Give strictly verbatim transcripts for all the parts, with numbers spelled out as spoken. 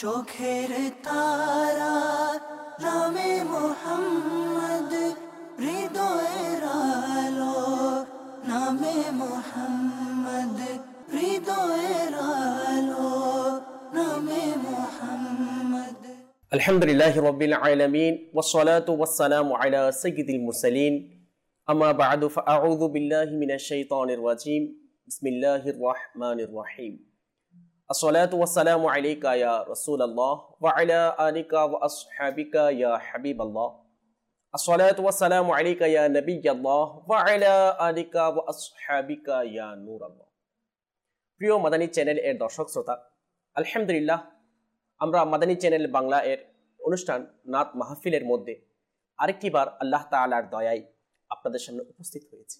চোখের তারা নামে মোহাম্মদ, হৃদয়ের আলো নামে মোহাম্মদ, হৃদয়ের আলো নামে মোহাম্মদ। আলহামদুলিল্লাহি রাব্বিল আলামিন ওয়াসসালাতু ওয়াসসালামু আলা সাইয়্যিদিল মুরসালিন, আম্মা বা'দু ফাআউযু বিল্লাহি মিনাশ শাইতানির রাজীম। বিসমিল্লাহির রহমানির রহিম। আসসালাতু ওয়াসসালামু আলাইকা ইয়া রাসূলুল্লাহ ওয়া আলা আলিকা ওয়া আসহাবিকা ইয়া হাবিবাল্লাহ। আসসালাতু ওয়াসসালামু আলাইকা ইয়া নবিয়াল্লাহ ওয়া আলা আলিকা ওয়া আসহাবিকা ইয়া নূরাল্লাহ। প্রিয় মাদানী চ্যানেল এর দর্শক শ্রোতা, আলহামদুলিল্লাহ আমরা মাদানী চ্যানেল বাংলা এর অনুষ্ঠান নাত মাহফিলের মধ্যে আরেকটি বার আল্লাহ তাআলার দয়ায় আপনাদের সামনে উপস্থিত হয়েছি।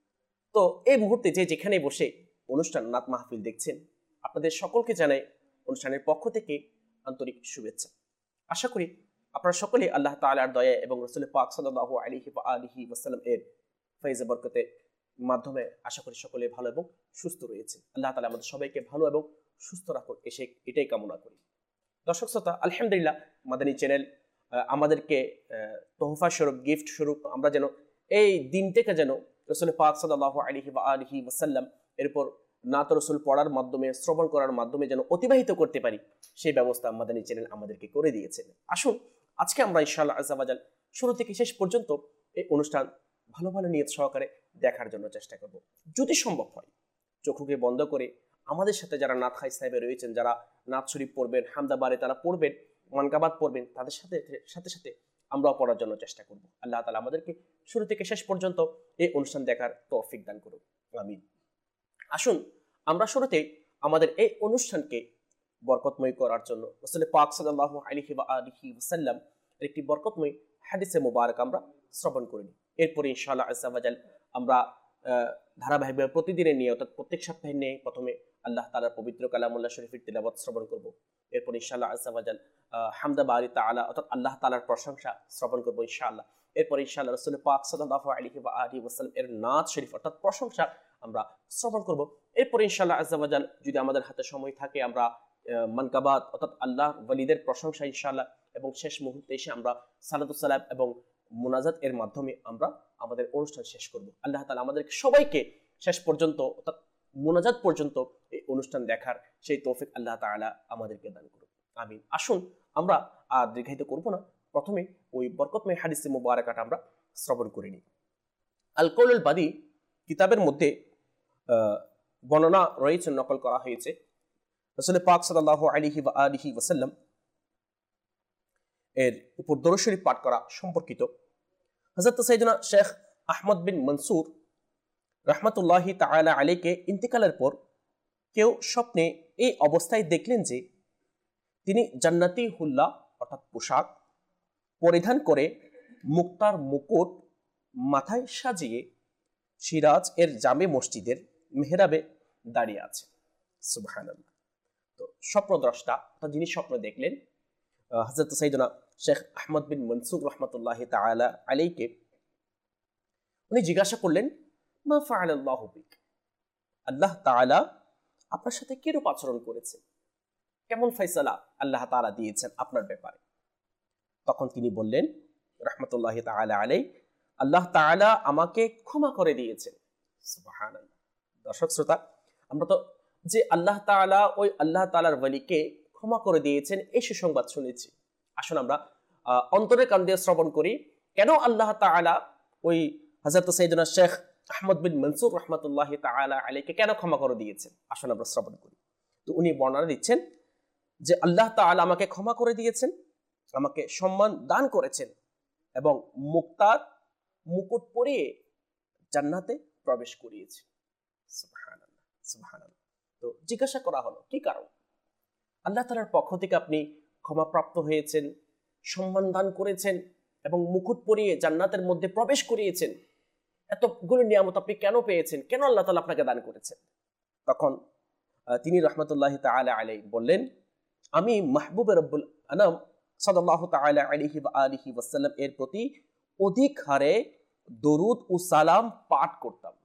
তো এই মুহূর্তে যে যেখানে বসে অনুষ্ঠান নাত মাহফিল দেখছেন, আপনাদের সকলকে জানাই অনুষ্ঠানের পক্ষ থেকে আন্তরিক শুভেচ্ছা। আশা করি আপনারা সকলে আল্লাহ তাআলার দয়া এবং রাসূল পাক সাল্লাল্লাহু আলাইহি ওয়া আলিহি ওয়াসাল্লাম এর ফয়জে বরকতের মাধ্যমে আশা করি সকলে ভালো এবং সুস্থ রয়েছে। আল্লাহ তাআলা আমাদের সবাইকে ভালো এবং সুস্থ রাখুন, এসে এটাই কামনা করি। দর্শক শ্রোতা, আলহামদুলিল্লাহ মাদানী চ্যানেল আমাদেরকে তোহফা স্বরূপ, গিফট স্বরূপ আমরা যেন এই দিনটাকে যেন রাসূল পাক সাল্লাল্লাহু আলাইহি ওয়া আলিহি ওয়াসাল্লাম এরপর নাত রাসূল পড়ার মাধ্যমে, শ্রবণ করার মাধ্যমে যেন অতিবাহিত করতে পারি, সেই ব্যবস্থা মাদানী চ্যানেল আমাদেরকে করে দিয়েছেন। আসুন আজকে আমরা ইনশাআল্লাহ আযজা ওয়া জাল শুরু থেকে শেষ পর্যন্ত এই অনুষ্ঠান ভালো ভালো নিয়ত সহকারে দেখার জন্য চেষ্টা করব। যদি সম্ভব হয় চোখকে বন্ধ করে আমাদের সাথে যারা নাত খাইস সাহেবে রয়েছেন, যারা নাত শরীফ পড়বেন, হামদা বারে তারা পড়বেন, মানকাবাত পড়বেন, তাদের সাথে সাথে সাথে আমরাও পড়ার জন্য চেষ্টা করব। আল্লাহ তাআলা আমাদেরকে শুরু থেকে শেষ পর্যন্ত এই অনুষ্ঠান দেখার তৌফিক দান করুন, আমিন। আসুন আমরা শুরুতে আমাদের এই অনুষ্ঠানকে বরকতময় করার জন্য রাসূল পাক সাল্লাল্লাহু আলাইহি ওয়া আলিহি ওয়াসাল্লাম একটি বরকতময় হাদিসে মুবারক আমরা শ্রবণ করি। এরপরে ইনশাআল্লাহ আযজা ওয়া জাল আমরা ধারাবাহিকভাবে প্রতিদিনের নিয়ে, অর্থাৎ প্রত্যেক সপ্তাহে নিয়ে প্রথমে আল্লাহ তাআলার পবিত্র কালামুল্লাহ শরীফের তিলাওয়াত শ্রবণ করব। এরপর ইনশাআল্লাহ আযজা ওয়া জাল হামদা বারি তাআলা অর্থাৎ আল্লাহ তাআলার প্রশংসা শ্রবণ করব ইনশাআল্লাহ। এরপর ইনশাআল্লাহ রাসূল পাক সাল্লাল্লাহু আলাইহি ওয়া আলিহি ওয়াসাল্লাম এর নাত শরীফ অর্থাৎ প্রশংসা আমরা শ্রবণ করব। এরপর ইনশাআল্লাহ আযজা ওয়া জাল যদি আমাদের হাতে সময় থাকে আমরা মানকাবাত অর্থাৎ আল্লাহ ওয়ালিদের প্রশংসা ইনশাআল্লাহ, এবং শেষ মুহূর্তে এসে আমরা সালাতুস সালাম এবং মুনাজাত এর মাধ্যমে আমরা আমাদের অনুষ্ঠান শেষ করব। আল্লাহ তাআলা আমাদের সবাইকে শেষ পর্যন্ত অর্থাৎ মুনাজাত পর্যন্ত এই অনুষ্ঠান দেখার সেই তৌফিক আল্লাহ তাআলা আমাদেরকে দান করুন, আমিন। আসুন আমরা আর দীর্ঘায়িত করব না, প্রথমে ওই বরকতময় হাদিসে মুবারাকাটা আমরা শ্রবণ করে নিই। আল কওলুল বাদী কিতাবের মধ্যে বর্ণনা রয়েছে, নকল করা হয়েছে রাসূল পাক সাল্লাল্লাহু আলাইহি ওয়া আলিহি ওয়াসাল্লাম এর উপর দরুদ শরীফ পাঠ করা সম্পর্কিত। হযরত সাইয়েদনা শেখ আহমদ বিন মনসুর রাহমাতুল্লাহি তাআলা আলাইহিকে ইন্তেকালের পর কেউ স্বপ্নে এই অবস্থায় দেখলেন যে তিনি জান্নাতি হুল্লা অর্থাৎ পোশাক পরিধান করে, মুক্তার মুকুট মাথায় সাজিয়ে সিরাজ এর জামে মসজিদের মেহরাবে দাঁড়িয়ে আছে। সুবহানাল্লাহ। তো স্বপ্নদ্রষ্টা অর্থাৎ যিনি স্বপ্ন দেখলেন হযরত সাইয়েদনা শেখ আহমদ বিন মনসুর রাহমাতুল্লাহি তাআলা আলাইহিকে, উনি জিজ্ঞাসা করলেন, মা ফাআলাল্লাহু বিক, আল্লাহ তাআলা আপনার সাথে কিরূপ আচরণ করেছেন, কেমন ফয়সালা আল্লাহ তাআলা দিয়েছেন আপনার ব্যাপারে। তখন তিনি বললেন রাহমাতুল্লাহি তাআলা আলাইহি, আল্লাহ তাআলা আমাকে ক্ষমা করে দিয়েছেন। সুবহানাল্লাহ। দর্শক শ্রোতা, আমরা তো যে আল্লাহ তাআলা ওই আল্লাহ তাআলার ওয়ালিকে ক্ষমা করে দিয়েছেন এই সুসংবাদ শুনেছি। আসুন আমরা অন্তরের কান দিয়ে শ্রবণ করি, কেন আল্লাহ তাআলা ওই হযরত সাইয়েদনা শেখ আহমদ বিন মনসুর রাহমাতুল্লাহি তাআলা আলাইহিকে কেন ক্ষমা করে দিয়েছেন। আসুন আমরা শ্রবণ করি। তো উনি বর্ণনা দিচ্ছেন যে আল্লাহ তাআলা আমাকে ক্ষমা করে দিয়েছেন, আমাকে সম্মান দান করেছেন এবং মুক্তার মুকুট পরিয়ে জান্নাতে প্রবেশ করিয়েছে। সুবহানাল্লাহ, সুবহানাল্লাহ। তো জিজ্ঞাসা করা হলো কি কারণ আল্লাহ তাআলার পক্ষ থেকে আপনি ক্ষমাপ্রাপ্ত হয়েছেন, সম্মান দান করেছেন এবং মুকুট পরিয়ে জান্নাতের মধ্যে প্রবেশ করিয়েছেন, এতগুলো নিয়ামত আপনি কেন পেয়েছেন, কেন আল্লাহ তাআলা আপনাকে দান করেছেন? তখন তিনি রাহমাতুল্লাহি তাআলা আলাইহি বললেন, আমি মাহবুব রব্বুল আনাম সাল্লাল্লাহু তাআলা আলাইহি ওয়া আলিহি ওয়াসাল্লাম এর প্রতি অধিক হারে দরুদ ও সালাম পাঠ করতাম।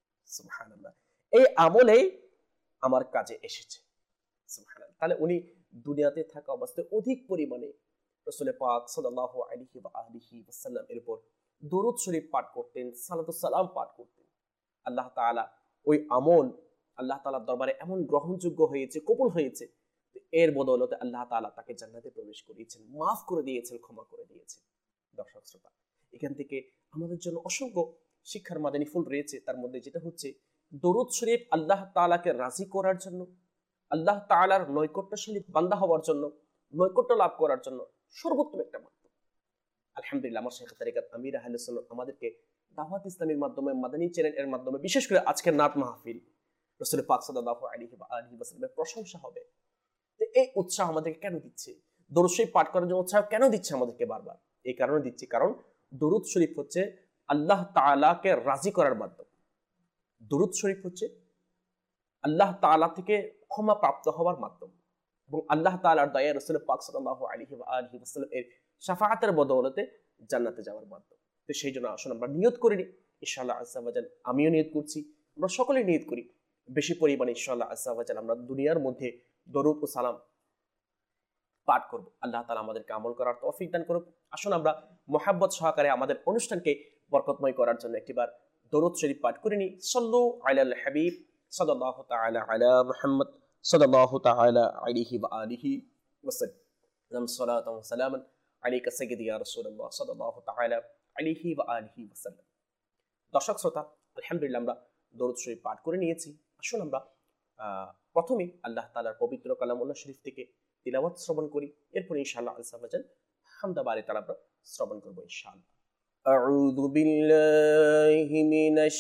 সুবহানাল্লাহ। এই আমলে আমার কাজে এসেছে। সুবহানাল্লাহ। তাহলে উনি দুনিয়াতে থাকা অবস্থায় অধিক পরিমাণে রাসূল পাক সাল্লাল্লাহু আলাইহি ওয়া আলিহি ওয়াসাল্লাম এর উপর দরুদ শরীফ পাঠ করতেন, সালাতুস সালাম পাঠ করতেন, আল্লাহ তাআলা ওই আমল আল্লাহ তাআলার দরবারে এমন গ্রহণযোগ্য হয়েছে, কবুল হয়েছে, এর বদৌলতে আল্লাহ তাআলা তাকে জান্নাতে প্রবেশ করিয়েছেন, মাফ করে দিয়েছেন, ক্ষমা করে দিয়েছেন। দর্শক শ্রোতা, এখান থেকে আমাদের জন্য অসংখ্য শিক্ষার মাদানী ফুল রয়েছে। তার মধ্যে যেটা হচ্ছে দরুদ শরীফ আল্লাহ তাআলাকে রাজি করার জন্য, আল্লাহ তাআলার নৈকট্যশালী বান্দা হওয়ার জন্য, নৈকট্য লাভ করার জন্য সর্বোত্তম একটা মাধ্যম। আলহামদুলিল্লাহ, আমার শেখ তারিকাত আমির আহলে সুন্নাত আমাদেরকে দাওয়াত ইসলামের মাধ্যমে, মাদানী চ্যানেল এর মাধ্যমে, বিশেষ করে আজকের নাত মাহফিল, রাসূল পাক সাল্লাল্লাহু আলাইহি ওয়া আলিহি ওয়াসাল্লামের প্রশংসা হবে। তো এই উৎসাহ আমাদেরকে কেন দিচ্ছে? দরুদ শরীফ পাঠ করার জন্য উৎসাহ কেন দিচ্ছে আমাদেরকে বারবার? এই কারণে দিচ্ছে, কারণ দরুদ শরীফ হচ্ছে আল্লাহ তাআলাকে রাজি করার মাধ্যম। দরুদ শরীফ হচ্ছে আল্লাহ তাআলা থেকে ক্ষমা প্রাপ্ত হওয়ার মাধ্যম এবং আল্লাহ তাআলার দয়া রাসূল পাক সাল্লাল্লাহু আলাইহি ওয়া আলিহি ওয়াসাল্লাম এর শাফাআতের বদৌলতে জান্নাতে যাওয়ার মাধ্যম। তো সেই জন্য আসুন আমরা নিয়ত করে নিই, ইনশাআল্লাহ আযজা ওয়া জাল, আমিও নিয়ত করছি, আমরা সকলে নিয়ত করি, বেশি পরিমাণে ইনশাআল্লাহ আযজা ওয়া জাল আমরা দুনিয়ার মধ্যে দরুদ ও সালাম পাঠ করব। আল্লাহ তাআলা আমাদেরকে আমল করার তৌফিক দান করুন। আসুন আমরা মুহাব্বত সহকারে আমাদের অনুষ্ঠানকে বরকতময় করার জন্য একটিবার দরুদ শরীফ পাঠ করে নিই। সাল্লু আলাল হাবিব সাল্লাল্লাহু তাআলা আলা মুহাম্মদ সাল্লাল্লাহু তাআলা আলাইহি ওয়া আলিহি ওয়াসাল্লাম। সালাতু ওয়া সালামান আলাইকা সাইয়্যিদি ইয়া রাসূলুল্লাহ সাল্লাল্লাহু তাআলা আলাইহি ওয়া আলিহি ওয়াসাল্লাম। দর্শক শ্রোতা, আলহামদুলিল্লাহ আমরা দরুদ শরীফ পাঠ করে নিয়েছি। আসুন আমরা প্রথমে আল্লাহ তাআলার পবিত্র কালামুল্লাহ শরীফ থেকে তিলাওয়াত শ্রবণ করি, এরপর ইনশাআল্লাহ আযজা ওয়া জাল হামদা বারে তাআলা আমরা শ্রবণ করব ইনশাআল্লাহ। আউযু বিল্লাহি মিনাশ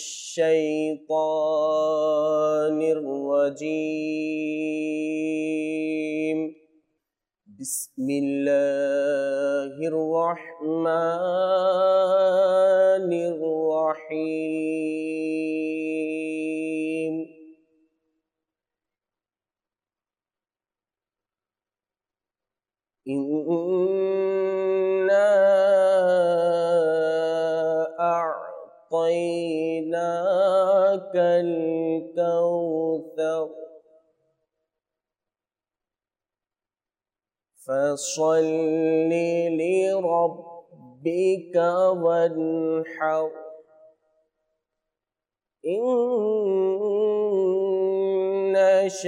শাইতানির রাজীম। বিসমিল্লাহির রহমানির রহিম। ইন্না আ'তাইনাকাল কাউসার ফাসাল্লি লিরাব্বিকা ওয়ানহার ইন্না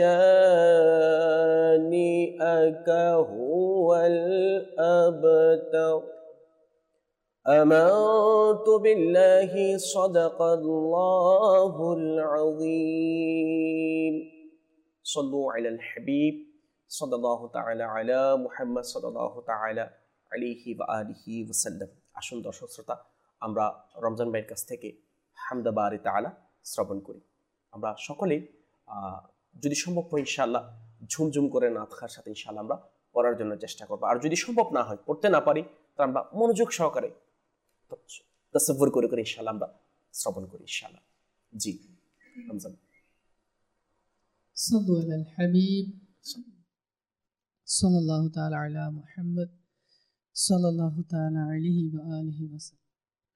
শানিআকা হুয়াল আবতার। آمنت بالله صدق الله العظيم صلوا على الحبيب صلى الله تعالى على محمد صلى الله تعالى عليه وآله وسلم। আসুন দর্শক শ্রোতা, আমরা রমজান ভাইয়ের কাছ থেকে হামদা বারি তাআলা শ্রবণ করি। আমরা সকলেই যদি সম্ভব হয় ইনশাআল্লাহ ঝুমঝুম করে নাত খার সাথে ইনশাআল্লাহ আমরা পড়ার জন্য চেষ্টা করব। আর যদি সম্ভব না হয়, পড়তে না পারি, তাহলে আমরা মনোযোগ সহকারে তাসাব্বুর করে করে ইনশাআল্লাহ আমরা শ্রবণ করি ইনশাআল্লাহ। জি রমজান। সাল্লু আলাল হাবিব সাল্লাল্লাহু তাআলা আলা মুহাম্মদ সাল্লাল্লাহু তাআলা আলাইহি ওয়া আলিহি ওয়াসাল্লাম।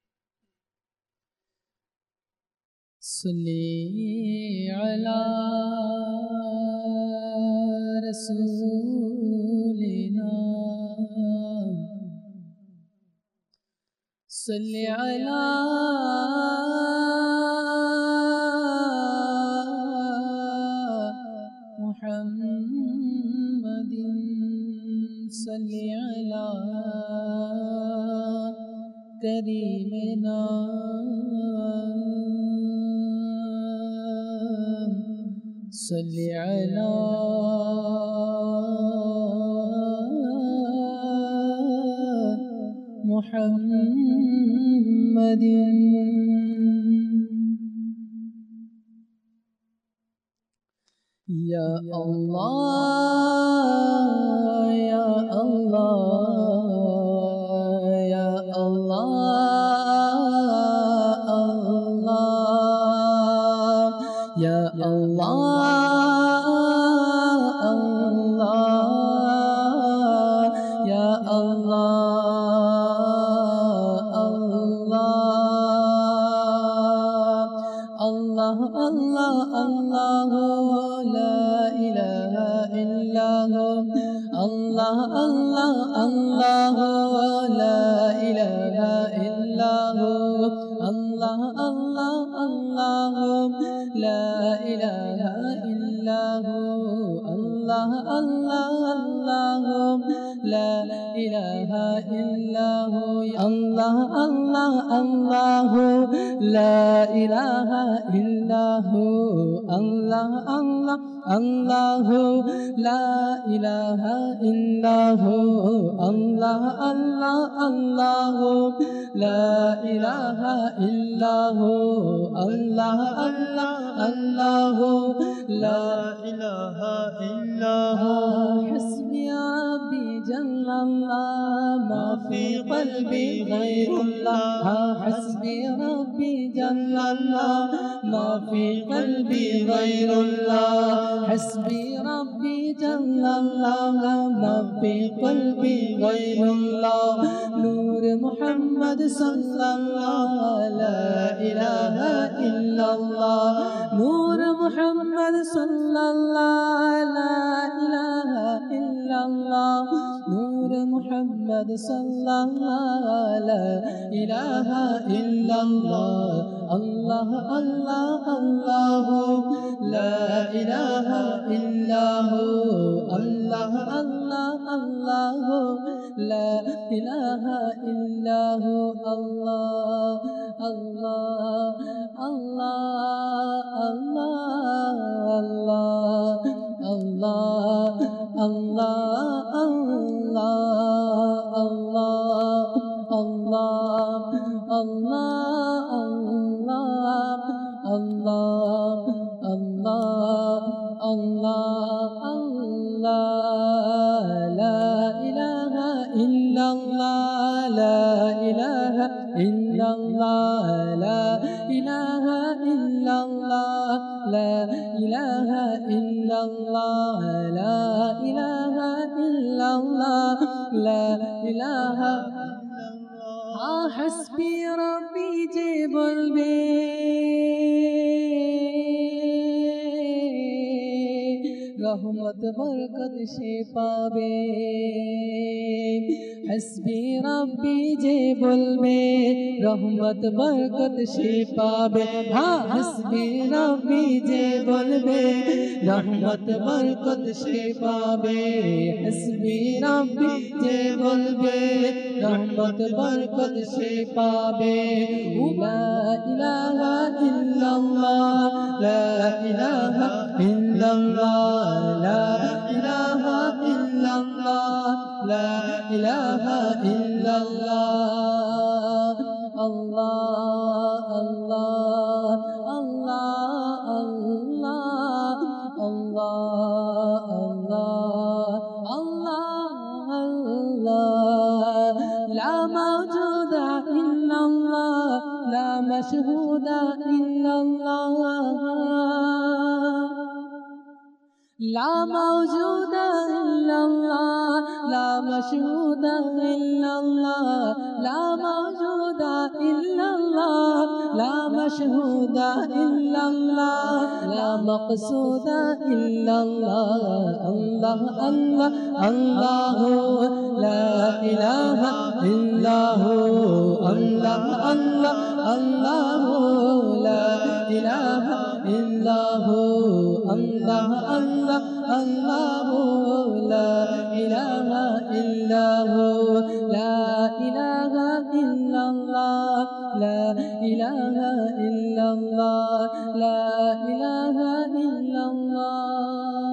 সাল্লি আলা রাসূলিনা সাল্লি আলা মুহাম্মাদিন সাল্লি আলা করিমিনা সাল্লি আলা মুহাম্মাদিন। ইয়া আল্লাহ ইয়া আল্লাহ ইয়া আল্লাহ আল্লাহ ইয়া আল্লাহ আল্লাহ ইয়া আল্লাহ আল্লাহ আল্লাহ আল্লাহ লা ইলাহা ইল্লাল্লাহ الله الله لا إله إلا هو الله الله الله لا إله إلا هو الله الله الله لا إله إلا هو الله الله الله لا إله إلا هو الله الله الله لا إله إلا هو الله الله الله لا إله إلا هو الله الله الله لا إله إلا هو حسبي ربي جل الله ما في قلبي غير الله حسبي ربي جل الله ما في قلبي غير الله حسبي ربي جل الله ما في قلبي غير الله نور محمد صلى الله لا إله إلا الله نور محمد صلى الله لا إله إلا الله نور محمد صلى الله لا إله إلا الله الله الله الله لا إله إلا هو الله الله الله لا إله إلا هو الله الله الله الله الله الله الله الله الله الله الله الله الله الله الله لا إله إلا الله لا إله إلا الله لا إله إلا الله لا إله إلا الله لا إله إلا الله لا إله حسبي ربي جيب البيت رحمت برکت شفا بے حسبی ربی جے بولبے رحمت برکت شفا بے ہاں حسبی ربی جے بولبے رحمت برکت شفا بے حسبی ربی جے بولبے رحمت برکت شفا بے لا الہ الا اللہ لا الہ الا اللہ لا إله إلا الله لا إله إلا الله الله الله الله الله الله الله الله الله لا موجود إلا الله لا مشهود إلا الله لا موجود إلا الله لا مشهود إلا الله لا موجود إلا الله لا مشهود إلا الله لا مقصود إلا الله الله الله الله لا إله إلا هو الله الله الله لا إله إلا هو الله الله الله لا إله إلا هو لا إله إلا الله لا إله إلا الله لا إله إلا الله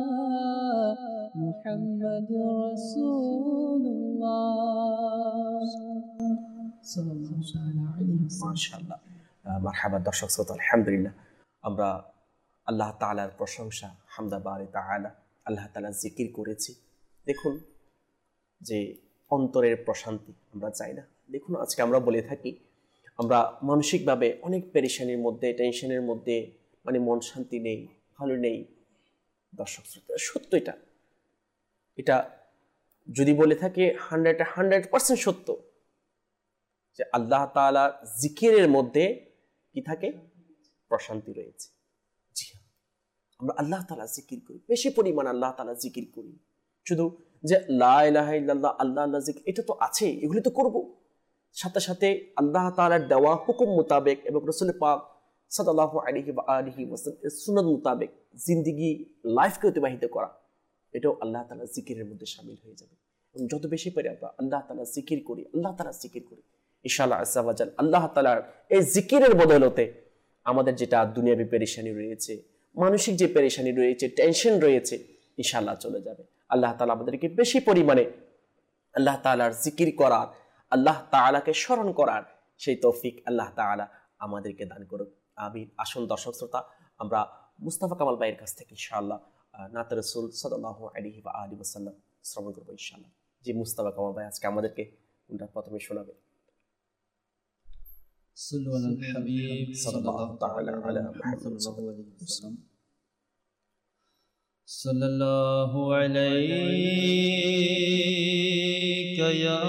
محمد رسول الله صلى الله عليه وسلم ما شاء الله মারহাবা দর্শক শ্রোতা আলহামদুলিল্লাহ আমরা আল্লাহ তাআলার প্রশংসা হামদা বারে তাআলা আল্লাহ তাআলা জিকির করেছি। দেখুন যে অন্তরের প্রশান্তি আমরা চাই না। দেখুন আজকে আমরা বলে থাকি আমরা মানসিকভাবে অনেক পেরেশানির মধ্যে টেনশনের মধ্যে মানে মন শান্তি নেই ভালো নেই। দর্শক শ্রোতা সত্য এটা এটা যদি বলে থাকে হান্ড্রেড হান্ড্রেড পার্সেন্ট সত্য যে আল্লাহ তাআলার জিকিরের মধ্যে কি থাকে প্রশান্তি রয়েছে। জি হ্যাঁ আমরা আল্লাহ তাআলা জিকির করি বেশি পরিমাণ আল্লাহ তাআলা জিকির করি। শুধু যে লা ইলাহা ইল্লাল্লাহ, আল্লাহ আল্লাহ জিকির, এটা তো আছে, এগুলি তো করব। সাথে সাথে আল্লাহ তাআলার দেওয়া হুকুম মোতাবেক এবং রাসূল পাক সাল্লাল্লাহু আলাইহি ওয়া আলিহি ওয়াসাল্লামের সুন্নাত মোতাবেক জিন্দেগি লাইফকে অতিবাহিত করা, এটাও আল্লাহ তাআলার জিকিরের মধ্যে শামিল হয়ে যাবে। এবং যত বেশি পারি আমরা আল্লাহ তাআলার জিকির করি, আল্লাহ তাআলার জিকির করি, ইনশাআল্লাহ আজ্জা ওয়া জাল আল্লাহ তাআলার এই জিকিরের বদৌলতে আমাদের যেটা দুনিয়াবি পেরেশানি রয়েছে, মানসিক যে পেরেশানি রয়েছে, টেনশন রয়েছে, ইনশাআল্লাহ চলে যাবে। আল্লাহ তাআলা আমাদেরকে বেশি পরিমাণে আল্লাহ তাআলার জিকির করার, আল্লাহ তাআলাকে স্মরণ করার সেই তৌফিক আল্লাহ তাআলা আমাদেরকে দান করুক। আমিন। আসুন দর্শক শ্রোতা, আমরা মুস্তাফা কামাল ভাইয়ের কাছ থেকে ইনশাআল্লাহ নাত রাসূল সাল্লাল্লাহু আলাইহি ওয়া আলিহি ওয়াসাল্লাম শ্রবণ করব ইনশাআল্লাহ। জি মুস্তাফা কামাল ভাই আজকে আমাদেরকে কোনটা প্রথমে শোনাবে? সাল্লাল্লাহু আলাল হাবিব সাল্লাল্লাহু তাআলা আলা মুহাম্মদ সাল্লাল্লাহু আলাইহি ওয়াসাল্লাম। সাল্লাল্লাহু আলাইকা ইয়া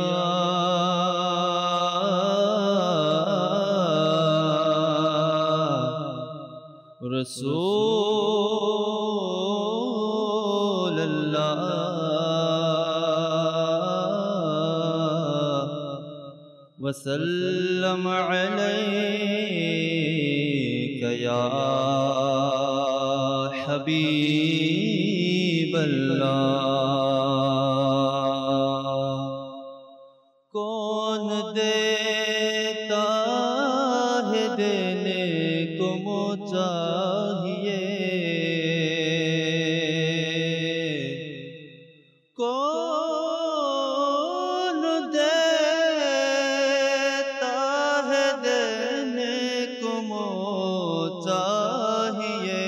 রাসূলুল্লাহ ওয়া সাল্লাম আলাইকা ইয়া হাবিবাল্লাহ। कौन देता है देने को चाहिए, कौन देता है देने को चाहिए,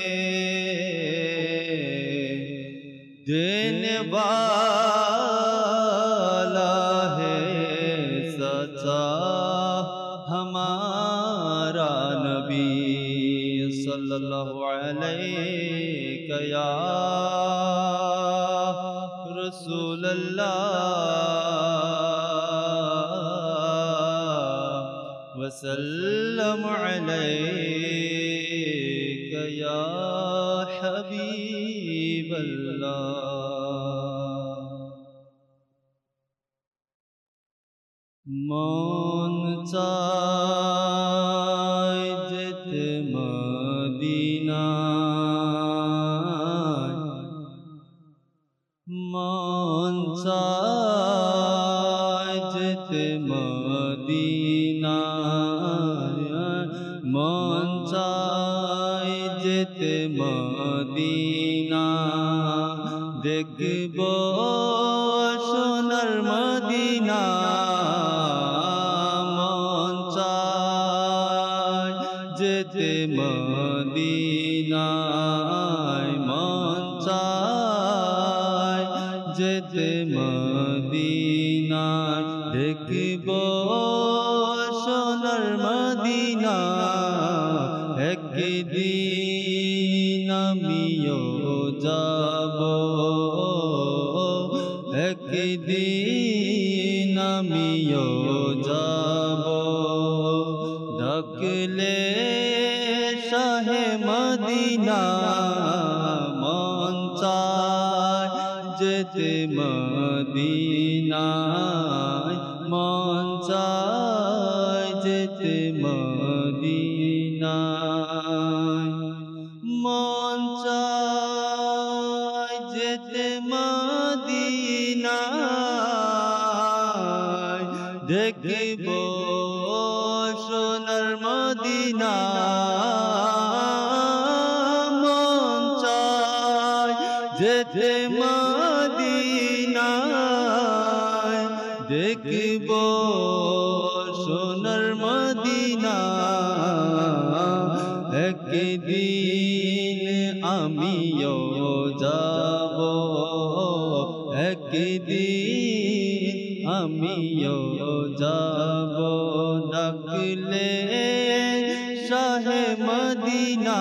देने वाला है सच्चा हमारा नबी सल्लल्लाहु अलैहि या रसूल अल्लाह वसल्लम अलैका या हबीब अल्लाह। मन चाय जेते मदीना, मन चाय जेते मदीना, मन चाय जेते मदीना, देखबो सोनार मदीना, मन चाय जेते मदीना, मन चाय जेते मदीना, देखबो सोनार मदीना, একদিন আমিও যাবো, একদিন আমিও যাবো, ডাকলে শাহে মদিনা, মন চায় যেতে মদিনায়, মন চায় যেতে মদিনায়, মন চায় যেতে মদিনায়, দেখব সোনার মদিনা, মন চায় যেতে মদিনায়, দেখব সোনার মদিনা, একদিন আমিও যাব, একদিন আমিও যাব, ডাকলে শাহে মদিনা,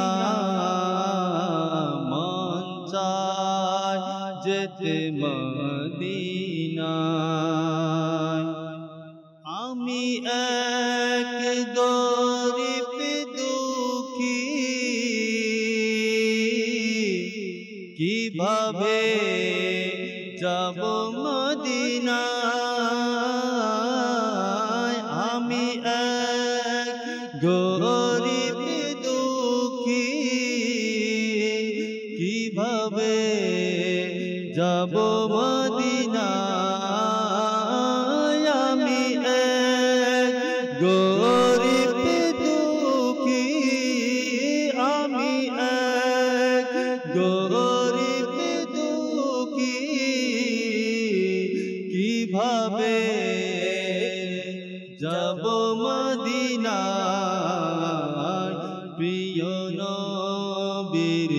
মন চায় যেতে মদিনায়। আমি এক গরিব দুঃখী, কিভাবে যাব মদিনায় আমি এক গরিব দুঃখী কিভাবে যাব মদিনায় আমি এক গরিব দুঃখী আমি এক গরিব দুঃখী কিভাবে যাব মদিনায় প্রিয় নবীর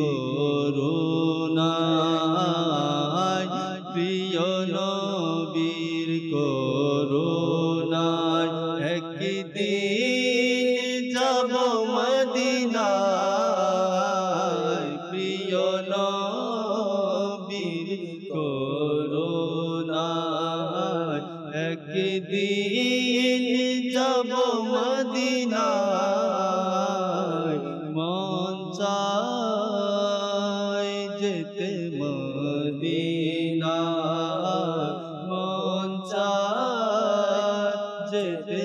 করুণায় প্রিয় নবীর করুণায় একদিন যাব মদিনায় প্রিয় নবীর করুণায় একদিন যাব মদিনায় মন চায় যেতে মদিনায় মন চায় যেতে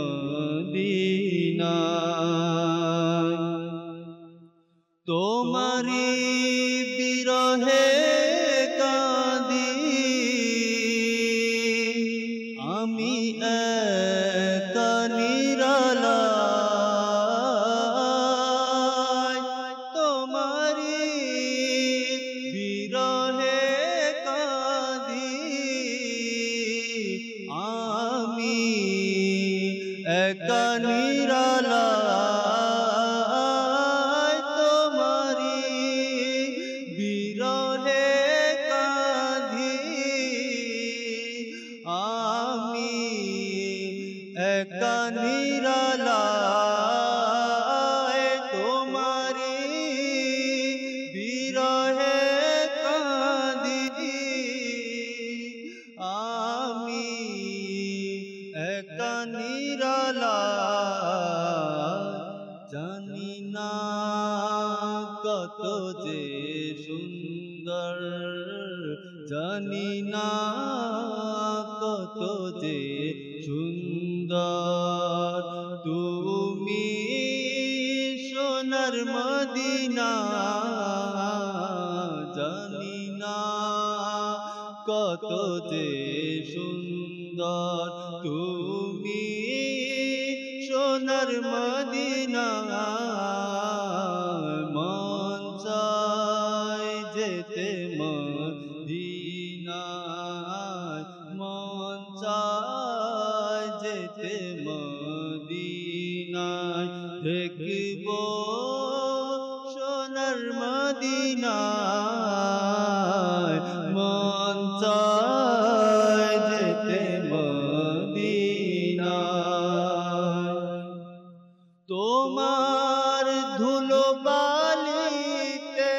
মদিনায় তোমারি বিরহে কাঁদি আমি একা নিরালায় তোমারি বিরহে কাঁদি আমি একা নিরালায় তোমারি বিরহে কাঁদি আমি একা নিরালায় তোমারি বিরহে কাঁদি আমি একা নিরালায় জানি না কত যে সুন্দর জানি না কত যে সুন্দর তুমি সোনার মদিনা জানি না কত যে সুন্দর তুমি সোনার মদিনা মন চায় যেতে মদিনায় মন চায় যেতে মদিনায় দেখব সোনার মদিনায় মন চায় যেতে মদিনায় তোমার ধুলো বালিতে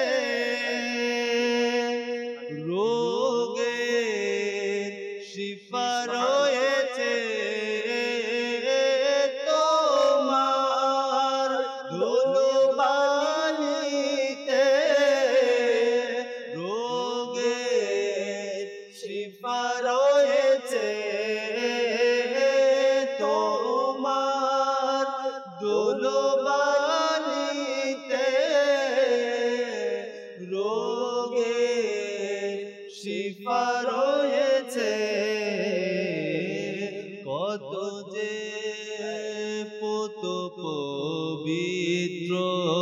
রোগে শিফা রয়েছে তোমার ধুলো বালিতে রোগে শিফা রয়েছে তোমার ধুলো বালিতে রোগে শিফা রয়েছে কত যে পুত পবিত্র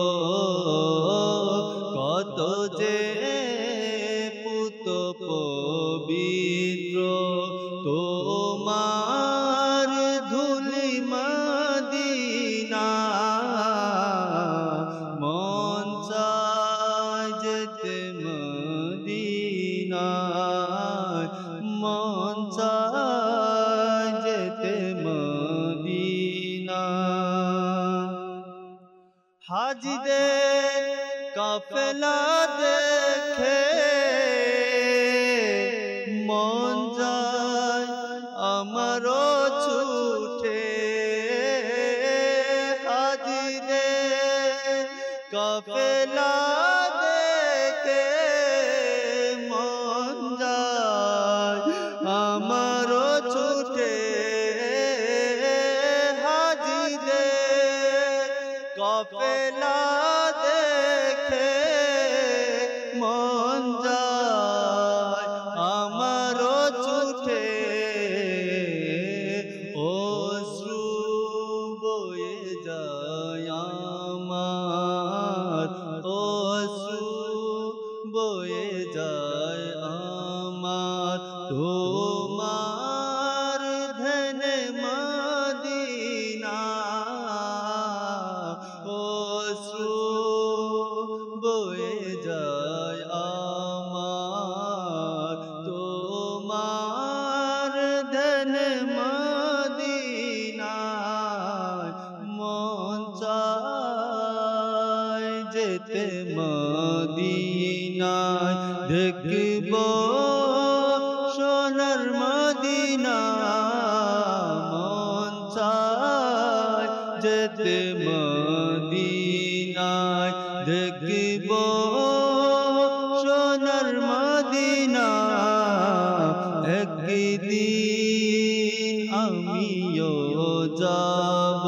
কত যে পুত পবিত্র তোমার ধুলি মদিনা মন চায় যেতে মদিনা মন চায় যেতে মদিনা হাজিদের কাফেলা দেখে মন যায় আমারও ছুটে হাজিদের কাফেলা দেখে মন যায় আমারও ছুটে হাজিদের কাফেলা দেখে মন যায় আমারও ছুটে অশ্রু বয়ে যায় আমার অশ্রু বয়ে যায় আমার তোমার ধনে মদিনা অশ্রু বয়ে যায় আমার তোমার ধনে মদিনা মন চায় যেতে মদিনায় দেখব সোনার মদিনা মন চায় যেতে মদিনায় দেখব সোনার মদিনা একদিন আমিও যাব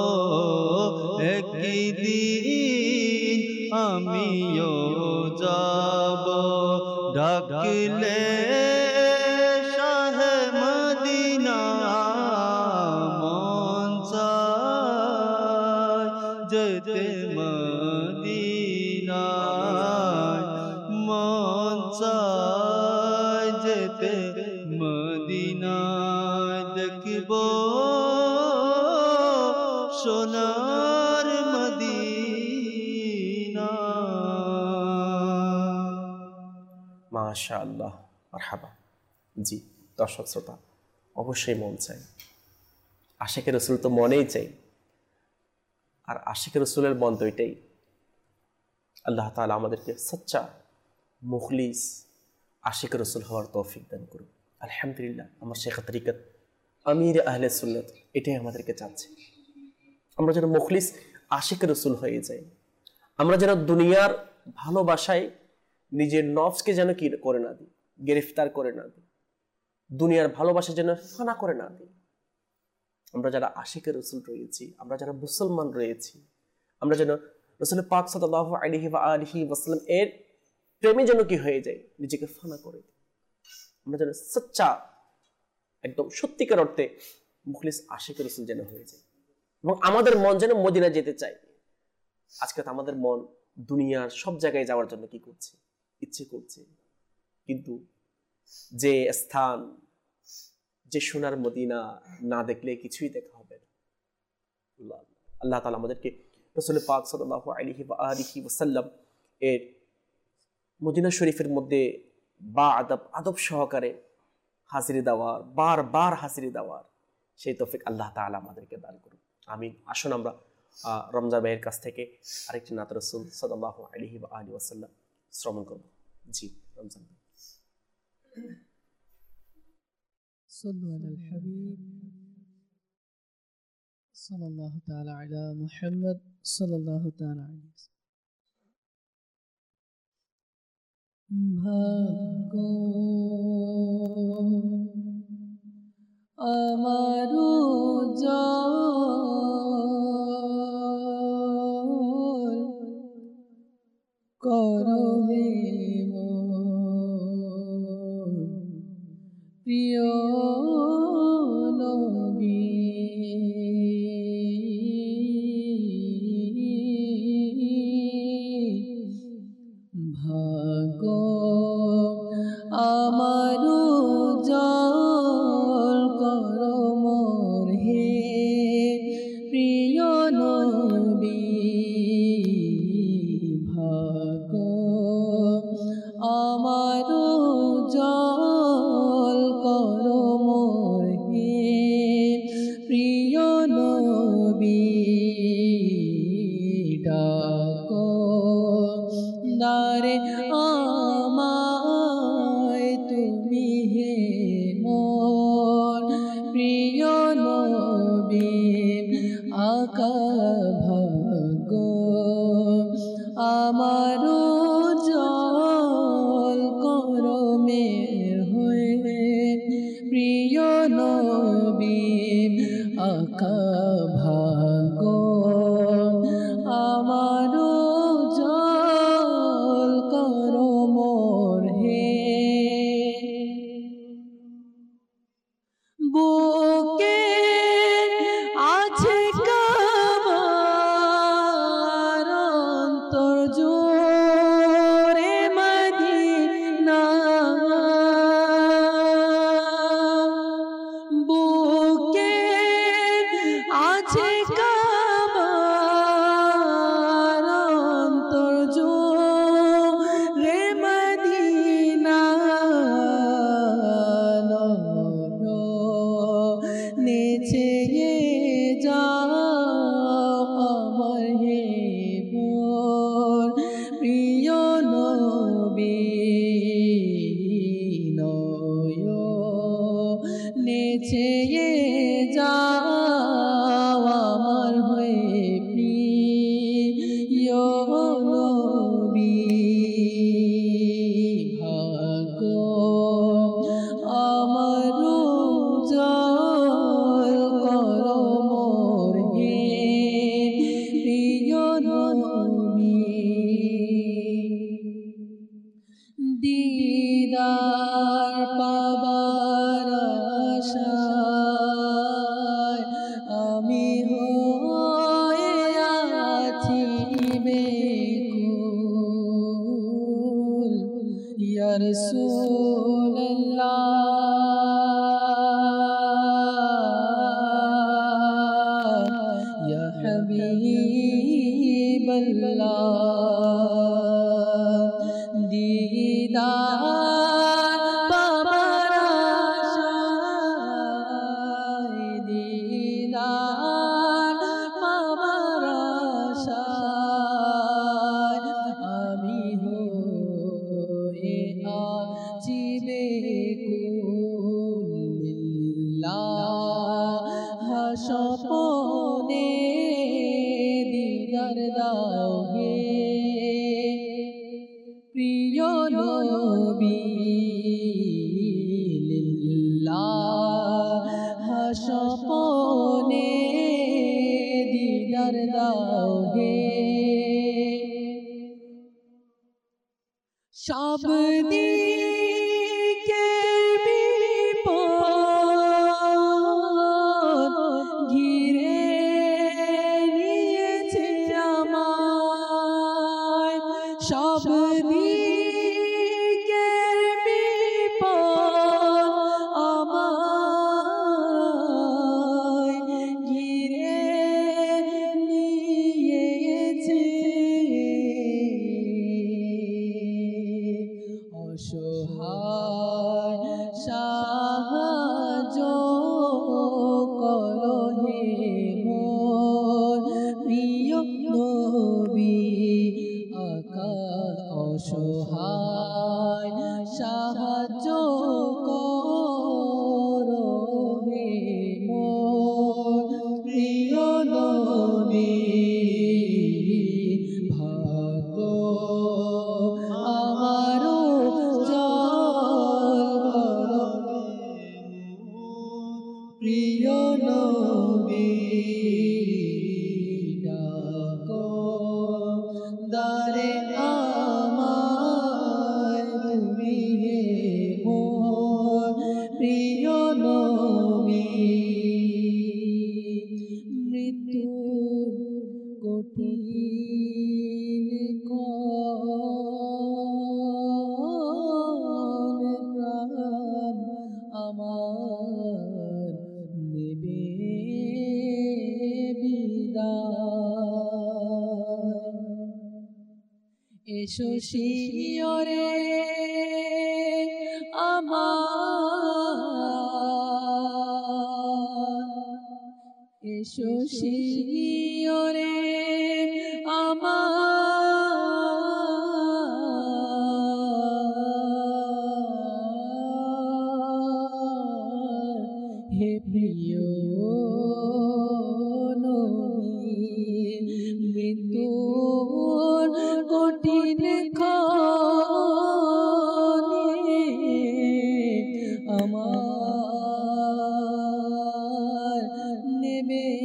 একদিন আমিও যাব ডাকলে শাহে মদিনা মন চায় যেতে মদিনায় মন চায় যেতে মদিনায় দেখব সোনার মদিনা। মাশাআল্লাহ, মারহাবা। জি দর্শক শ্রোতা, অবশ্যই মন চাই, আশিকের রসুল তো মনেই চাই, আর আশিকের রসুলের মন তো এটাই। আল্লাহ তাআলা আমাদেরকে সচ্চা মুখলিস আশিকের রসুল হওয়ার তৌফিক দান করুন। আলহামদুলিল্লাহ, আমার শেখ তরিকত আমির আহলে সুন্নাত এটাই আমাদেরকে চাচ্ছে, আমরা যেন মুখলিস আশিকের রসুল হয়ে যাই। আমরা যেন দুনিয়ার ভালোবাসায় নিজের নফসকে যেন কি করে না দিই, গ্রেফতার করে না দিই, দুনিয়ার ভালোবাসা যেন ফানা করে না দিই। আমরা যারা আশিকের রসুল রয়েছি, আমরা যারা মুসলমান রয়েছি, আমরা যেন রসুল পাক সাল্লাল্লাহু আলাইহি ওয়া আলিহি ওয়াসাল্লাম এর প্রেমে যেন কি হয়ে যায়, নিজেকে ফানা করে দিই। আমরা যেন সচ্চা একদম সত্যিকার অর্থে মুখলিস আশিকের রসুল যেন হয়ে যায়, এবং আমাদের মন যেন মদিনা যেতে চায়। আজকে তো আমাদের মন দুনিয়ার সব জায়গায় যাওয়ার জন্য কি করছে, ইচ্ছে করছে, কিন্তু যে স্থান, যে সোনার মদিনা না দেখলে কিছুই দেখা হবে না। আল্লাহ তাআলা আমাদেরকে রাসূল পাক সাল্লাল্লাহু আলাইহি ওয়া আলিহি ওয়াসাল্লাম এর মদিনা শরীফের মধ্যে বা আদব আদব সহকারে হাজিরি দেওয়ার, বারবার হাজিরি দেওয়ার সেই তৌফিক আল্লাহ তাআলা আমাদেরকে দান করুন। আমিন। আসুন আমরা রমজান ভাইয়ের কাছ থেকে আরেকটি নাত রাসূল সাল্লাল্লাহু আলাইহি ওয়া আলিহি ওয়াসাল্লাম শ্রবণ করব। জি রমজান ভাই। صلوا على الحبيب صلى الله تعالى على محمد صلى الله تعالى عليه وسلم। ভাগ্য আমার উজ্জ্বল করো হে মোর প্রিয় নবী। ভাগ্য আমার উজ্জ্বল করো মোর হে প্রিয় নবী। ভাগ্য আমার উজ্জ্বল করো মোর হে আকা ভাগ্য আমারও জল করো মোর হে বুকে আছে কাবার অন্তর জোরে মদিনা বুকে আছে কাবার অন্তর জোরে মদিনা নেচে যাও আমার হে মোর প্রিয় নবী নয় নেচে যাও আমার হয়ে প্রিয় নবী ভাগ্য আমার জল করো মোর হে প্রিয় নবী দিদার পাবার আশায় আমি হয়ে আছি বেকুল ইয়া রাসূলুল্লাহ ইয়া হাবিবাল্লাহ দিদার পাবার আশায় দিদার পাবার আশায় আমি হয়ে আছি বেকুল লিল্লাহ স্বপনে দিদার দাও হে প্রিয় নবী লিল্লাহ স্বপনে দিদার দাও হে সব দিকে বিপদ ঘিরে নিয়েছে আমায় সব দিকের বিপদ আমায় ঘিরে নিয়েছে অসহায় সাহায্য করো হে মোর প্রিয় নবী আকা অসহায় সাহায্য করো হে মোর প্রিয় নবী ভাগ্য আমারও জল করো প্রিয় নবী ডাকো দারে আমায় তুমি হে মোর প্রিয় নবী মৃত্যুর কঠিন ক্ষণ প্রাণ আমার নেবে বিদায় এসো শিয়রে আমার এসো শিয়রে আমার হে প্রিয় নবী মৃত্যুর কঠিন ক্ষণে আমার নেবে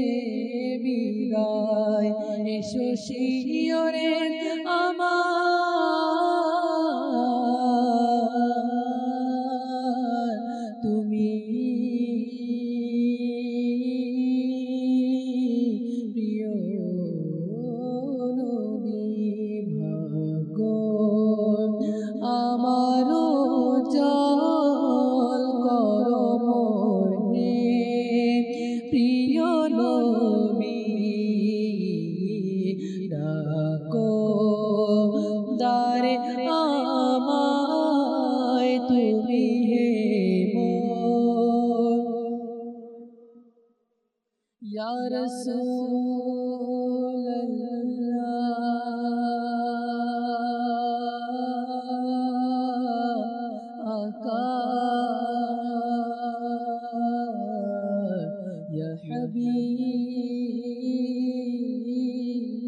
या रसूल अल्लाह आका या हबीब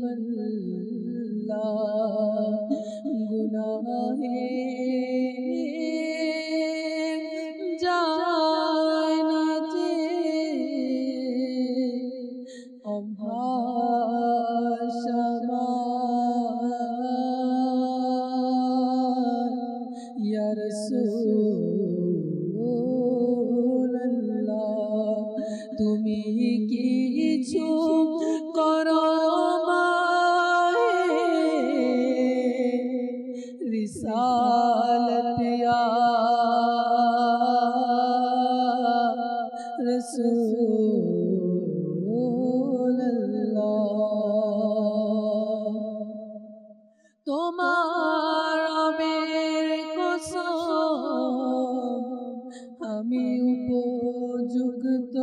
अल्लाह गुनाहे যায় না যে অভাষামার ইয়া রাসূলুল্লাহ তুমি কিছু করো মাহে রিসালত ইয়া রাসূলুল্লাহ তোমার আমের কসম আমি উপযুক্ত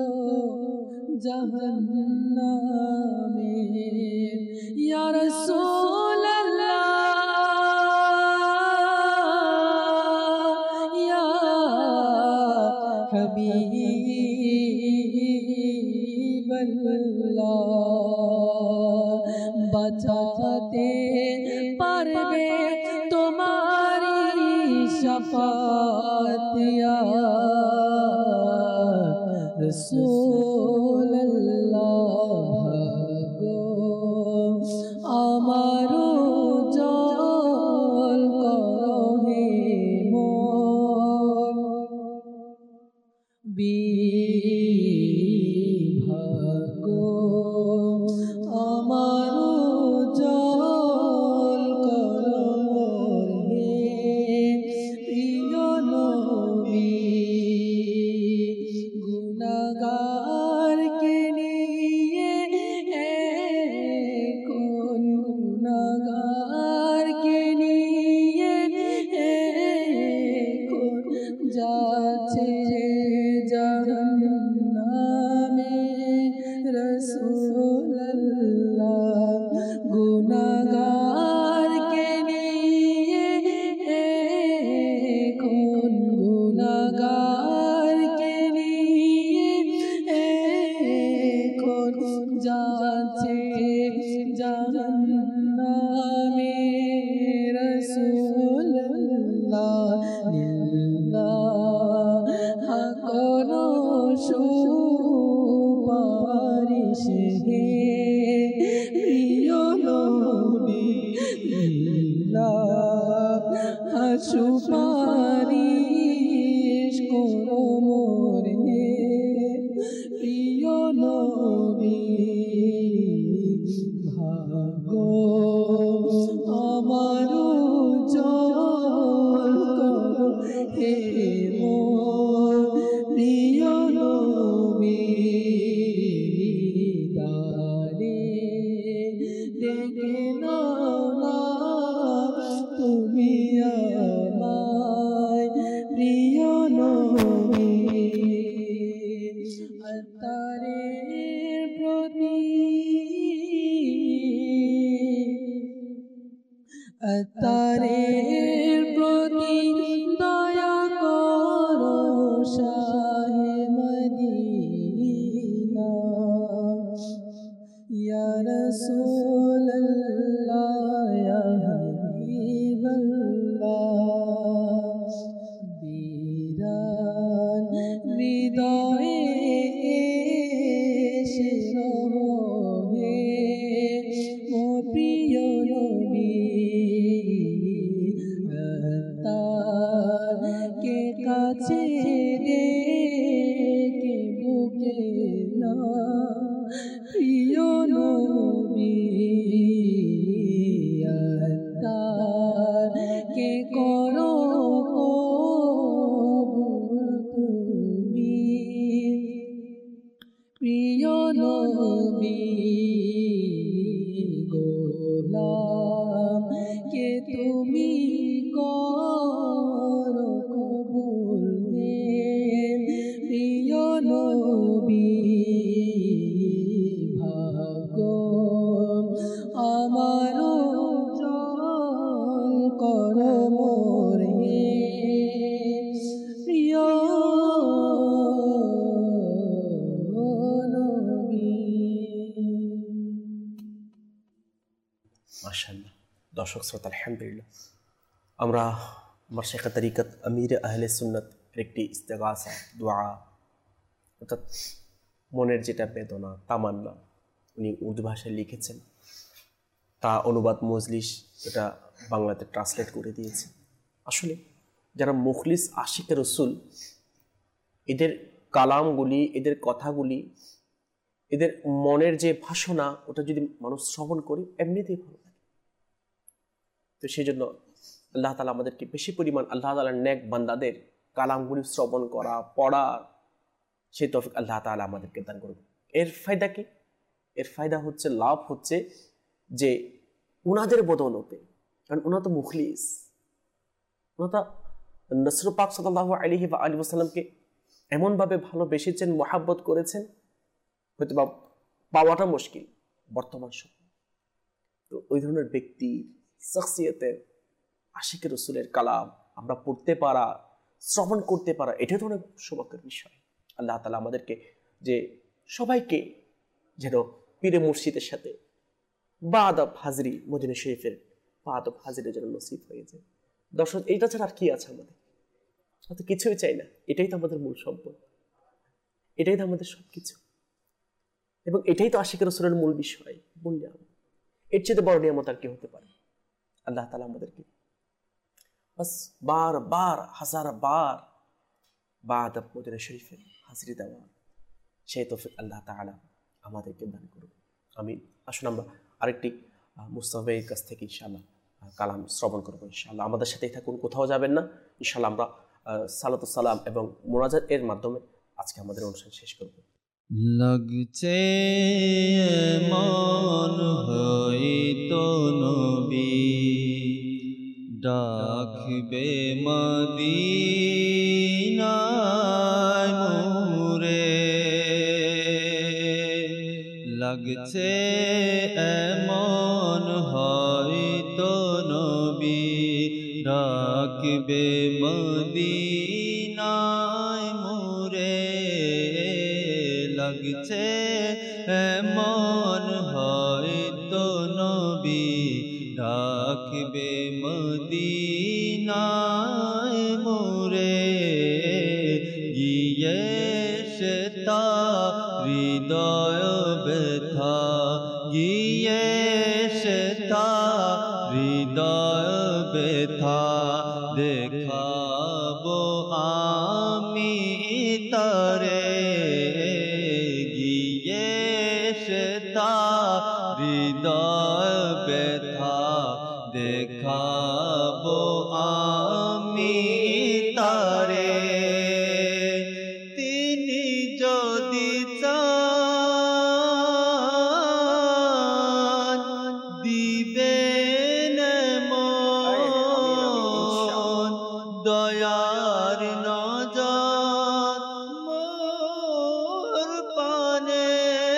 জাহান্নামের ইয়া রাসূলুল্লাহ ইয়া হাবিব বাঁচাতে পারবে তোমারি শাফাত ইয়া রাসূলুল্লাহ গো আমারো জল করো হে মোর বিভাগ আমারো জল করো মোর হে প্রিয় নবী গুনাহগারকে নিয়ে কোন গুনাহগারকে নিয়ে কোন যাচ্ছে জাহান্নামে রাসূলুল্লাহ গুনাহগারকে নিয়ে কোন গুনাহগারকে নিয়ে কোন যাচ্ছে জাহান্নামে রাসূলুল্লাহ লিল্লাহ কোনো সুপারিশ হে প্রিয় নবী লিল্লাহ সুপারিশ করো মোর হে প্রিয় নবী ভাগ্য আমারো জল করো হে মোর প্রিয় নবী দারে দেখে নাও না তুমি আমায় প্রিয় নবী আত্মারের প্রতি আত্মারের প্রতি দয়া করো শাহে মদিনা ইয়া রাসূলুল্লাহ ইয়া হাবিবাল্লাহ বিরান হৃদয়ে এসে রহো হে মোর প্রিয় নবী আত্মাকে কাছে ডেকে বুকে না প্রিয় নবী আত্মাকে করো কবুল তুমি প্রিয় নবী গোলাম কে তুমি করো কবুল হে প্রিয় নবী মাশাআল্লাহ। দর্শক শ্রোতা, আলহামদুলিল্লাহ আমরা আমার শেখ তরিকত আমির আহলে সুন্নাত একটি ইস্তেগাসা দোয়া, অর্থাৎ মনের যেটা বেদনা তামান্না উনি উর্দু ভাষায় লিখেছেন, তা অনুবাদ মজলিস এটা বাংলাতে ট্রান্সলেট করে দিয়েছে। আসলে যারা মুখলিস আশিকে রসুল, এদের কালামগুলি, এদের কথাগুলি, এদের মনের যে ভাষণা, ওটা যদি মানুষ শ্রবণ করে এমনিতেই ভালো লাগে। তো সেই জন্য আল্লাহ তাআলা আমাদেরকে বেশি পরিমাণ আল্লাহ তাআলার নেক বান্দাদের কালামগুলি শ্রবণ করা, পড়া, সেই তৌফিক আল্লাহ তাআলা আমাদেরকে দান করবে। এর ফায়দা কি? এর ফায়দা হচ্ছে, লাভ হচ্ছে যে উনাদের বদৌলতে, কারণ উনা তো মুখলিস, উনা তো নসর পাক সাল্লাল্লাহু আলাইহি ওয়া আলিহি ওয়াসাল্লামকে এমনভাবে ভালোবেসেছেন, মহাব্বত করেছেন, হয়তো বা পাওয়াটা মুশকিল বর্তমান সময়। তো ওই ধরনের ব্যক্তি শখসিয়তের আশিকে রসুলের কালাম আমরা পড়তে পারা, শ্রবণ করতে পারা, এটা তো অনেক সৌভাগ্যের বিষয়। আল্লাহ তাআলা আমাদেরকে যে সবাইকে যেন পীরে মুর্শিদের সাথে বা আদব হাজরি মদিনা শরীফের বা আদব হাজরির যেন নসিব হয়ে যায়। দর্শক, এইটা ছাড়া আর কি আছে আমাদের? হয়তো কিছুই চাই না, এটাই তো আমাদের মূল সম্পদ, এটাই তো আমাদের সব কিছু, এবং এটাই তো আশিকে রসুলের মূল বিষয়। বললাম এর চেয়ে বড় নিয়ামত আর কি হতে পারে? আল্লাহ তাআলা আমাদেরকে বাস বার বার হাজার বার বা আদব মদিনা শরীফের হাজরি দেওয়া, সেই তৌফিক আল্লাহ তাআলা আমাদেরকে দান করুন। আমিন। আসুন আমরা আরেকটি মুস্তাফা ভাইয়ের কাছ থেকে ইনশাআল্লাহ কালাম শ্রবণ করবো। ইনশাআল্লাহ আমাদের সাথেই থাকুন, কোথাও যাবেন না। ইনশাআল্লাহ আমরা সালাতু সালাম এবং মুনাজাত এর মাধ্যমে আজকে আমাদের অনুষ্ঠান শেষ করব। লাগছে মন হইতো নবী ডাকবে মদিনায় মোরে, লাগছে এমন হয়তো নবী ডাকবে মদিনায় মোরে, লাগছে এমন হয়তো নবী ডাকবে মদিনায় মোরে, গিয়ে সে তা হৃদয় ব্যথা, গিয়ে সে তা হৃদয় ব্যথা দেখাবো আমি তারে, গিয়ে সে তা হৃদয় ব্যথা দেখাবো আমি তারে। তিনি যদি চান দিবেন মন, দয়ার নজর মোর পানে,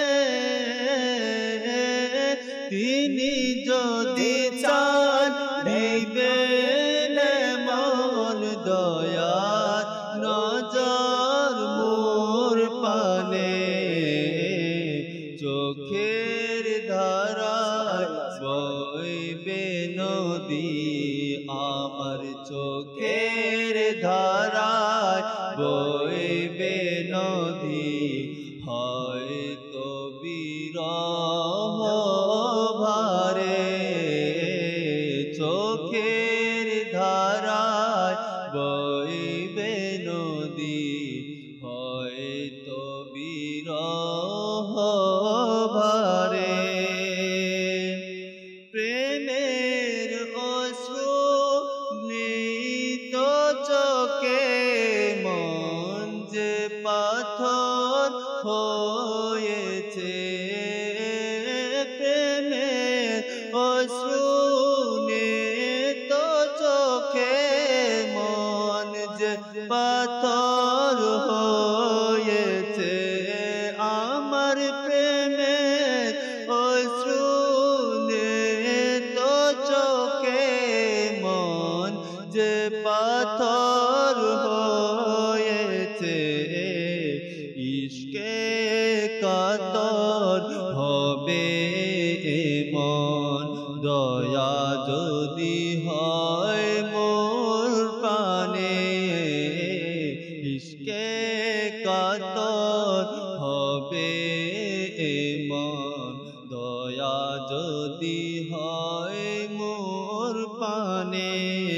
তিনি যদি চান দিবেন মন, দয়ার নজর মোর পানে, চোখের ধারায় বইবে নদী, আমার চোখের ধারায় বইবে নদী, হয়তো বিরহ ভারে, চোখের ধারায় বইবে নদী, হয়তো বিরহ ভারে। প্রেমের অশ্রু নিত চোখে, মন যে পাথর হয়েছে, প্রেমের অশ্রু নিত চোখে, মন যে পাথর হয়েছে, আমার প্রেমের অশ্রু নিত চোখে, মন যে পাথর হয়েছে, ইশকে কাতর হবে মন, দয়া কাতর হবে এমন দয়া যদি হয় মোর পানে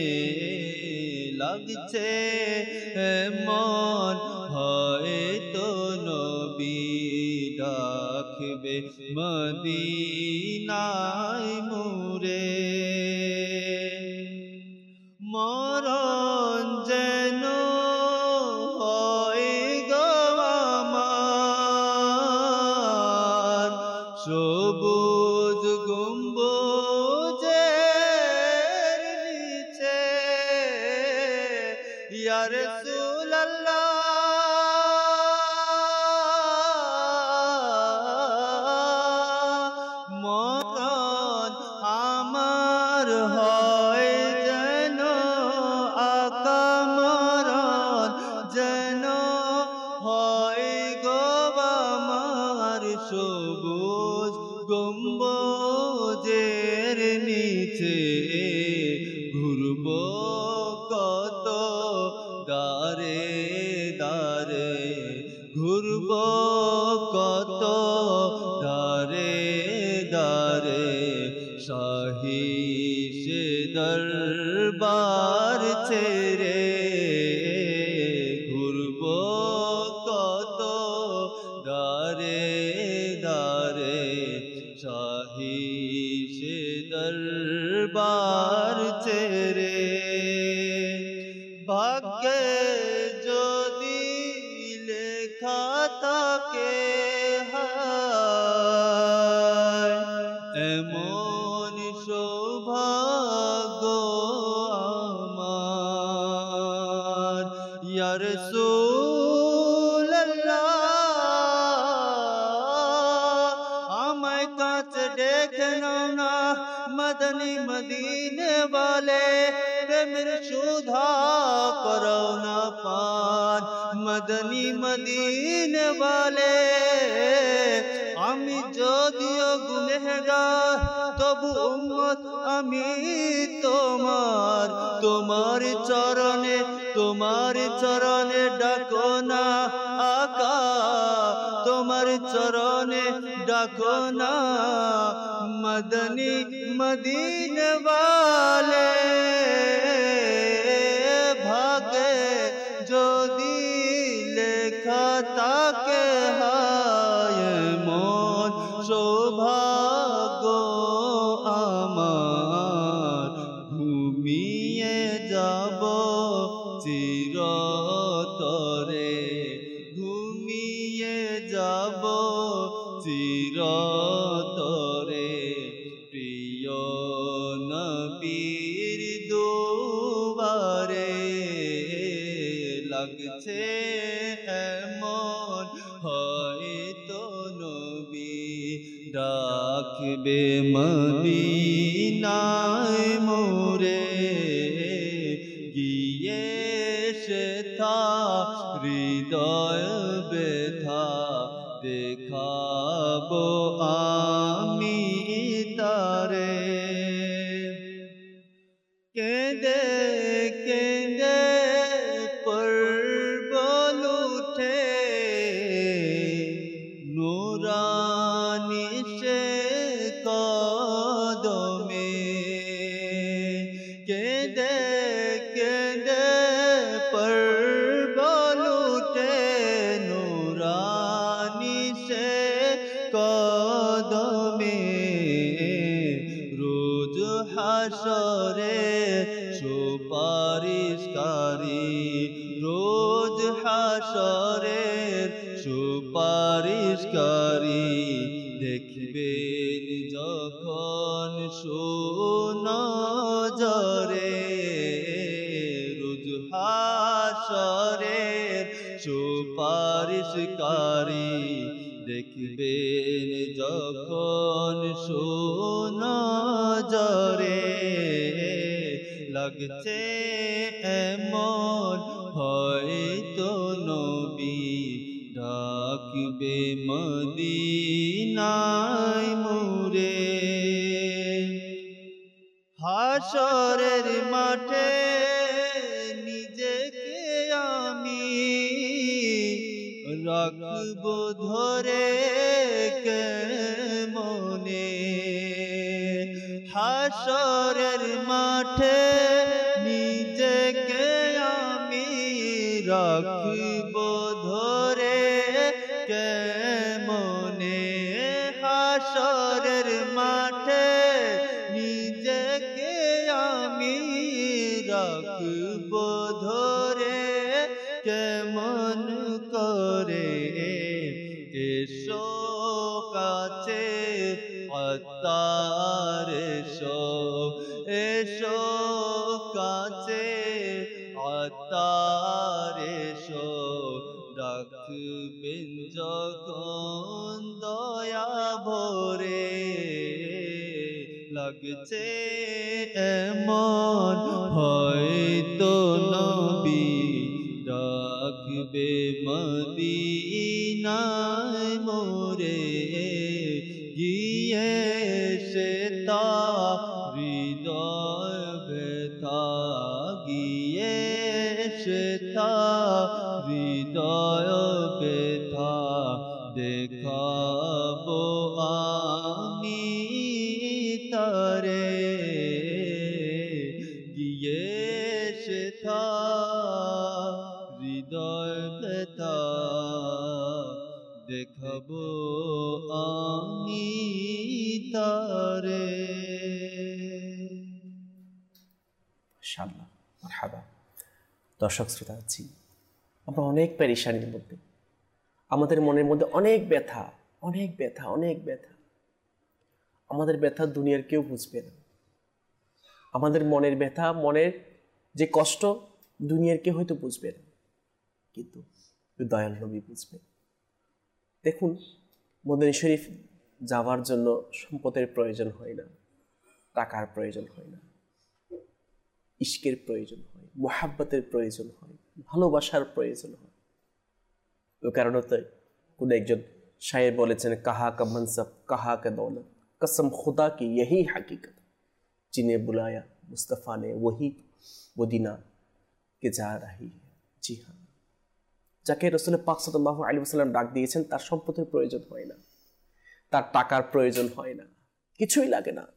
লাগছে এমন হয়তো নবী ডাকবে মদিনায় মোরে মরণ যেন হয় গো আমার সবুজ গম্বুজের নিচে ইয়া রাসূলুল্লাহ মরণ আমার হয় যেন আকা মরণ যেন হয় গো আমার সবুজ গম্বুজের নিচে ঘুরব কত দারে দারে ঘুরব কত দারে দারে শাহী সে দরবার ছেড়ে ঘুরব কত দারে দারে শাহী সে দরবার ছেড়ে ভাগ্যে যদি লেখা থাকে হায় এমন সৌভাগ্য আমার ইয়া রাসূলুল্লাহ আমায় কাছে ডেকে নাও না মদনী মদিনে वाले প্রেমের সুধা করো না পান মদনী মদিনে वाले আমি যদিও গুনাহগার তবু উম্মত আমি তোমার তোমার চরণে তোমার চরণে ডাকো না আকা তোমার চরণে ডাকো না মদনী মদিনে वाले ভাগে যদি লেখা থাকে হায় মন সৌভাগ্য আমার ঘুমিয়ে যাব চিরতরে ঘুমিয়ে যাব চিরতরে প্রিয় নবীর দুয়ারে লাগছে এমন হয়তো নবী ডাকবে মদিনায় মোরে গিয়ে সেথা হৃদয় ব্যথা দেখাবো আমি তারে কেঁদে কেঁদে পড়ব লুঠে নূরানি সে কদমে কেঁদে কেঁদে পড়ব লুঠে নূরানি সে কদমে রোজ হাসরে সুপারিশকারী রোজ হাসরের সুপারিশকারী দেখবেন যখন সুনজরে রোজ হাসরের সুপারিশকারী দেখবেন যখন সুনজরে লাগছে এমন হয়তো নবী ডাকবে মদিনায় মোরে হাসরের মাঠে নিজেকে আমি রাখবো ধরে কেমনে হাসরের মাঠে নিজেকে আমি রাখবো ধরে কেমনে হাসরের মাঠে নিজেকে আমি রাখবো ধরে কেমন করে এসো কাছে আত্মার এসো এসো কাছে আত্মার এসো ডাকবেন যখন দয়া ভরে লাগছে এমন হয়তো নবী ডাকবে মদিনায় মোরে গিয়ে সে তা হৃদয় ব্যথা গিয়ে সে তা হৃদয় ব্যথা দেখাবো আমি তারে গিয়ে সে তা হৃদয় ব্যথা দেখাবো আমি তারে। ইনশাআল্লাহ মারহাবা। দর্শক শ্রোতা আছি আমরা অনেক পেরেশানির মধ্যে, আমাদের মনের মধ্যে অনেক ব্যথা অনেক ব্যথা অনেক ব্যথা আমাদের ব্যথা দুনিয়ার কেউ বুঝবে না। আমাদের মনের ব্যথা, মনের যে কষ্ট দুনিয়ার কেউ হয়তো বুঝবে না, কিন্তু দয়াল নবী বুঝবে। দেখুন, মদিনা শরীফ যাওয়ার জন্য সম্পদের প্রয়োজন হয় না, টাকার প্রয়োজন হয় না, ইশকের প্রয়োজন হয়, মুহাব্বতের প্রয়োজন হয়, ভালোবাসার প্রয়োজন হয়। ওই কারণে তো কোন একজন শায়ের বলেছেন, কাহা কা মনসব কাহা কা দৌলত, कसम खुदा की यही हकीकत, जिन्हें बुलाया मुस्तफ़ा ने वही मदीना के जा रही है। জি হ্যাঁ, যাকে রাসূল পাক সাল্লাল্লাহু আলাইহি ওয়াসাল্লাম ডাক দিয়েছেন তার সম্পদের প্রয়োজন হয় না, তার টাকার প্রয়োজন হয় না, কিছুই লাগে না,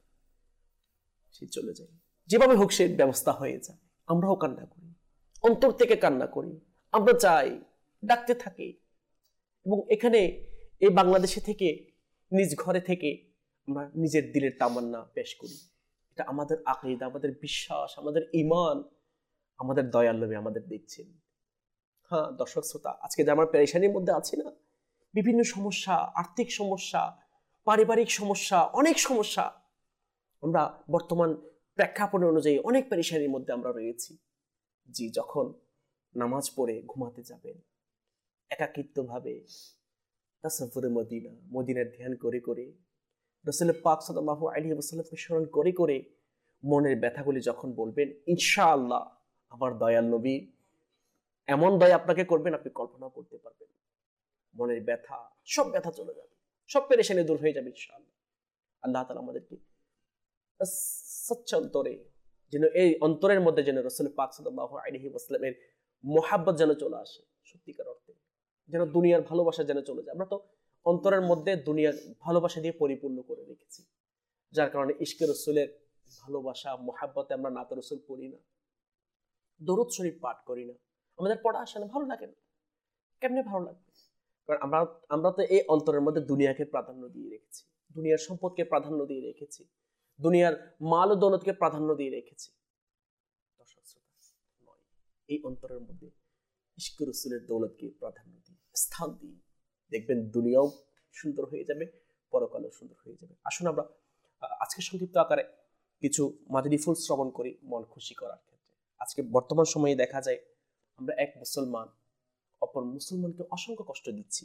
সে চলে যায়, যেভাবে হোক সে ব্যবস্থা হয়ে যায়। আমরাও কান্না করি, অন্তর থেকে কান্না করি, আমরা চাই, ডাকতে থাকি। এবং এখানে এই বাংলাদেশে থেকে নিজ ঘরে থেকে আমরা নিজের দিলের তামান্না পেশ করি। এটা আমাদের আকীদা, আমাদের বিশ্বাস, আমাদের ঈমান, আমাদের দয়াল নবী আমাদের দেখছেন। হ্যাঁ দর্শক শ্রোতা, আজকে যে আমরা পেরেশানির মধ্যে আছি না, বিভিন্ন সমস্যা, আর্থিক সমস্যা, পারিবারিক সমস্যা, অনেক সমস্যা, আমরা বর্তমান প্রেক্ষাপট অনুযায়ী অনেক পেরেশানির মধ্যে আমরা রয়েছি। জি, যখন নামাজ পড়ে ঘুমাতে যাবেন, একাকিত্বভাবে তাসাফুরে মদিনা, মদিনার ধ্যান করে করে, রাসূল পাক সাল্লাল্লাহু আলাইহি ওয়াসাল্লামকে স্মরণ করে করে মনের ব্যথাগুলি যখন বলবেন, ইনশাআল্লাহ আমার দয়াল নবী এমন দয়া আপনাকে করবেন আপনি কল্পনা করতে পারবেন। মনের ব্যথা, সব ব্যথা চলে যাবে, সব পেরেশানি দূর হয়ে যাবে ইনশাআল্লাহ। আল্লাহ তাআলা আমাদেরকে সচ্চ অন্তরে যেন, এই অন্তরের মধ্যে যেন রাসূল পাক সাল্লাল্লাহু আলাইহি ওয়াসাল্লামের মুহাব্বত যেন চলে আসে, সত্যিকার অর্থে যেন দুনিয়ার ভালোবাসা যেন চলে যায়। আমরা তো অন্তরের মধ্যে দুনিয়ার ভালোবাসা দিয়ে পরিপূর্ণ করে রেখেছি, যার কারণে ইশকে রাসূলের ভালোবাসা, মুহাব্বতে আমরা নাত রাসূল পড়ি না, দরুদ শরীফ পাঠ করি না, আমাদের পড়া আসে না, ভালো লাগে না। কেমনে ভালো লাগবে? কারণ আমরা আমরা তো এই অন্তরের মধ্যে দুনিয়াকে প্রাধান্য দিয়ে রেখেছি, দুনিয়ার সম্পদকে প্রাধান্য দিয়ে রেখেছি, দুনিয়ার মাল ও দৌলতকে প্রাধান্য দিয়ে রেখেছি। দর্শক শ্রোতা, নয়, এই অন্তরের মধ্যে ইশকে রাসূলের দৌলতকে প্রাধান্য দিই, স্থান দিই, দেখবেন দুনিয়াও সুন্দর হয়ে যাবে, পরকালও সুন্দর হয়ে যাবে। আসুন আমরা আজকে সংক্ষিপ্ত আকারে কিছু মাদানী ফুল শ্রবণ করি মন খুশি করার ক্ষেত্রে। আজকে বর্তমান সময়ে দেখা যায় আমরা এক মুসলমান অপর মুসলমানকে অসংখ্য কষ্ট দিচ্ছি।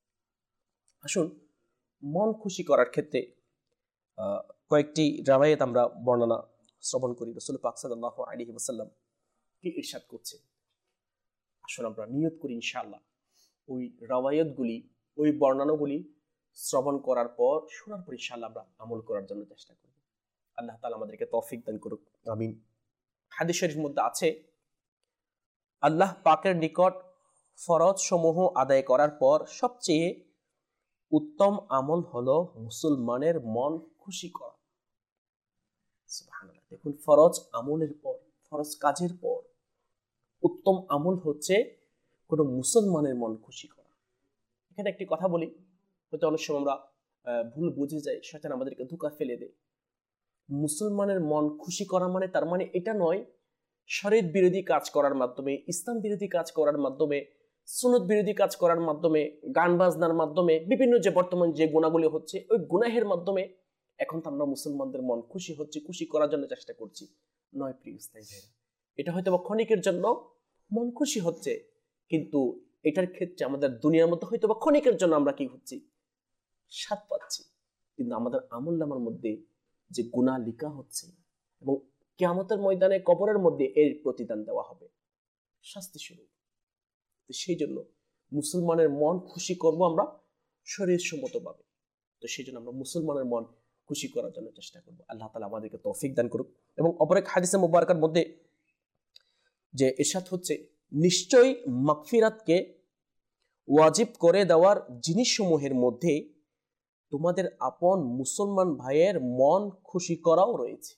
আসুন মন খুশি করার ক্ষেত্রে কয়েকটি রাওয়ায়াত আমরা বর্ণনা শ্রবণ করি। রাসূল পাক সাল্লাল্লাহু আলাইহি ওয়াসাল্লাম কি ইরশাদ করছেন, আসুন আমরা নিয়ত করি ইনশাআল্লাহ ওই রাওয়ায়াতগুলি, ওই বর্ণনাগুলি শ্রবণ করার পর, শোনার পর ইনশাআল্লাহ আমরা আমল করার জন্য চেষ্টা করব। আল্লাহ তাআলা আমাদেরকে তৌফিক দান করুক, আমিন। হাদিস শরীফের মধ্যে আছে, আল্লাহ পাকের নিকট ফরজ সমূহ আদায় করার পর সবচেয়ে উত্তম আমল হলো মুসলমানের মন খুশি করা। সুবহানাল্লাহ। দেখুন, ফরজ আমলের পর, ফরজ কাজের পর উত্তম আমল হচ্ছে কোনো মুসলমানের মন খুশি করা। এখানে একটি কথা বলি, হয়তো অনেক সময় আমরা ভুল বুঝে যাই, শয়তান আমাদেরকে ধোঁকা ফেলে দেয়। মুসলমানের মন খুশি করা মানে তার মানে এটা নয় শরীয়ত বিরোধী কাজ করার মাধ্যমে, ইসলাম বিরোধী কাজ করার মাধ্যমে, সুন্নত বিরোধী কাজ করার মাধ্যমে, গান বাজনার মাধ্যমে, বিভিন্ন যে বর্তমান যে গুণাগুলি হচ্ছে ওই গুনাহের মাধ্যমে এখন তো আমরা মুসলমানদের মন খুশি হচ্ছে, খুশি করার জন্য চেষ্টা করছি। নয় প্রিয় ইসলামী ভাইরা, এটা হয়তো বা ক্ষণিকের জন্য মন খুশি হচ্ছে, কিন্তু এটার ক্ষেত্রে আমাদের দুনিয়ার মধ্যে হয়তো বা ক্ষণিকের জন্য আমরা কি হচ্ছি, স্বাদ পাচ্ছি, কিন্তু আমাদের আমল নামার মধ্যে যে গুনাহ লিখা হচ্ছে এবং কিয়ামতের ময়দানে কবরের মধ্যে এর প্রতিদান দেওয়া হবে, শাস্তি স্বরূপ। তো সেই জন্য মুসলমানের মন খুশি করব আমরা শরীয়তসম্মতভাবে। তো সেই জন্য আমরা মুসলমানের মন খুশি করার জন্য চেষ্টা করব। আল্লাহ তাআলা আমাদেরকে তৌফিক দান করুক। এবং অপর এক হাদিসে মুবারকার মধ্যে যে ইরশাদ হচ্ছে, নিশ্চয়ই মাগফিরাতকে ওয়াজিব করে দেওয়ার জিনিসসমূহের মধ্যে তোমাদের আপন মুসলমান ভাইয়ের মন খুশি করাও রয়েছে।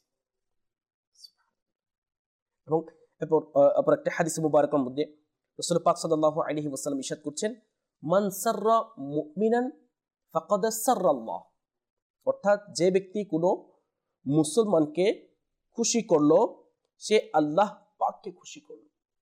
এবং এরপর অপর একটা হাদিসে মুবারকার মধ্যে রাসূল পাক সাল্লাল্লাহু আলাইহি ওয়াসাল্লাম ইরশাদ করছেন, মান সাররা মুমিনান ফাকাদ সাররাল্লাহ। অর্থাৎ যে ব্যক্তি কোনো মুসলমানকে খুশি করলো সে আল্লাহ পাককে খুশি করলো।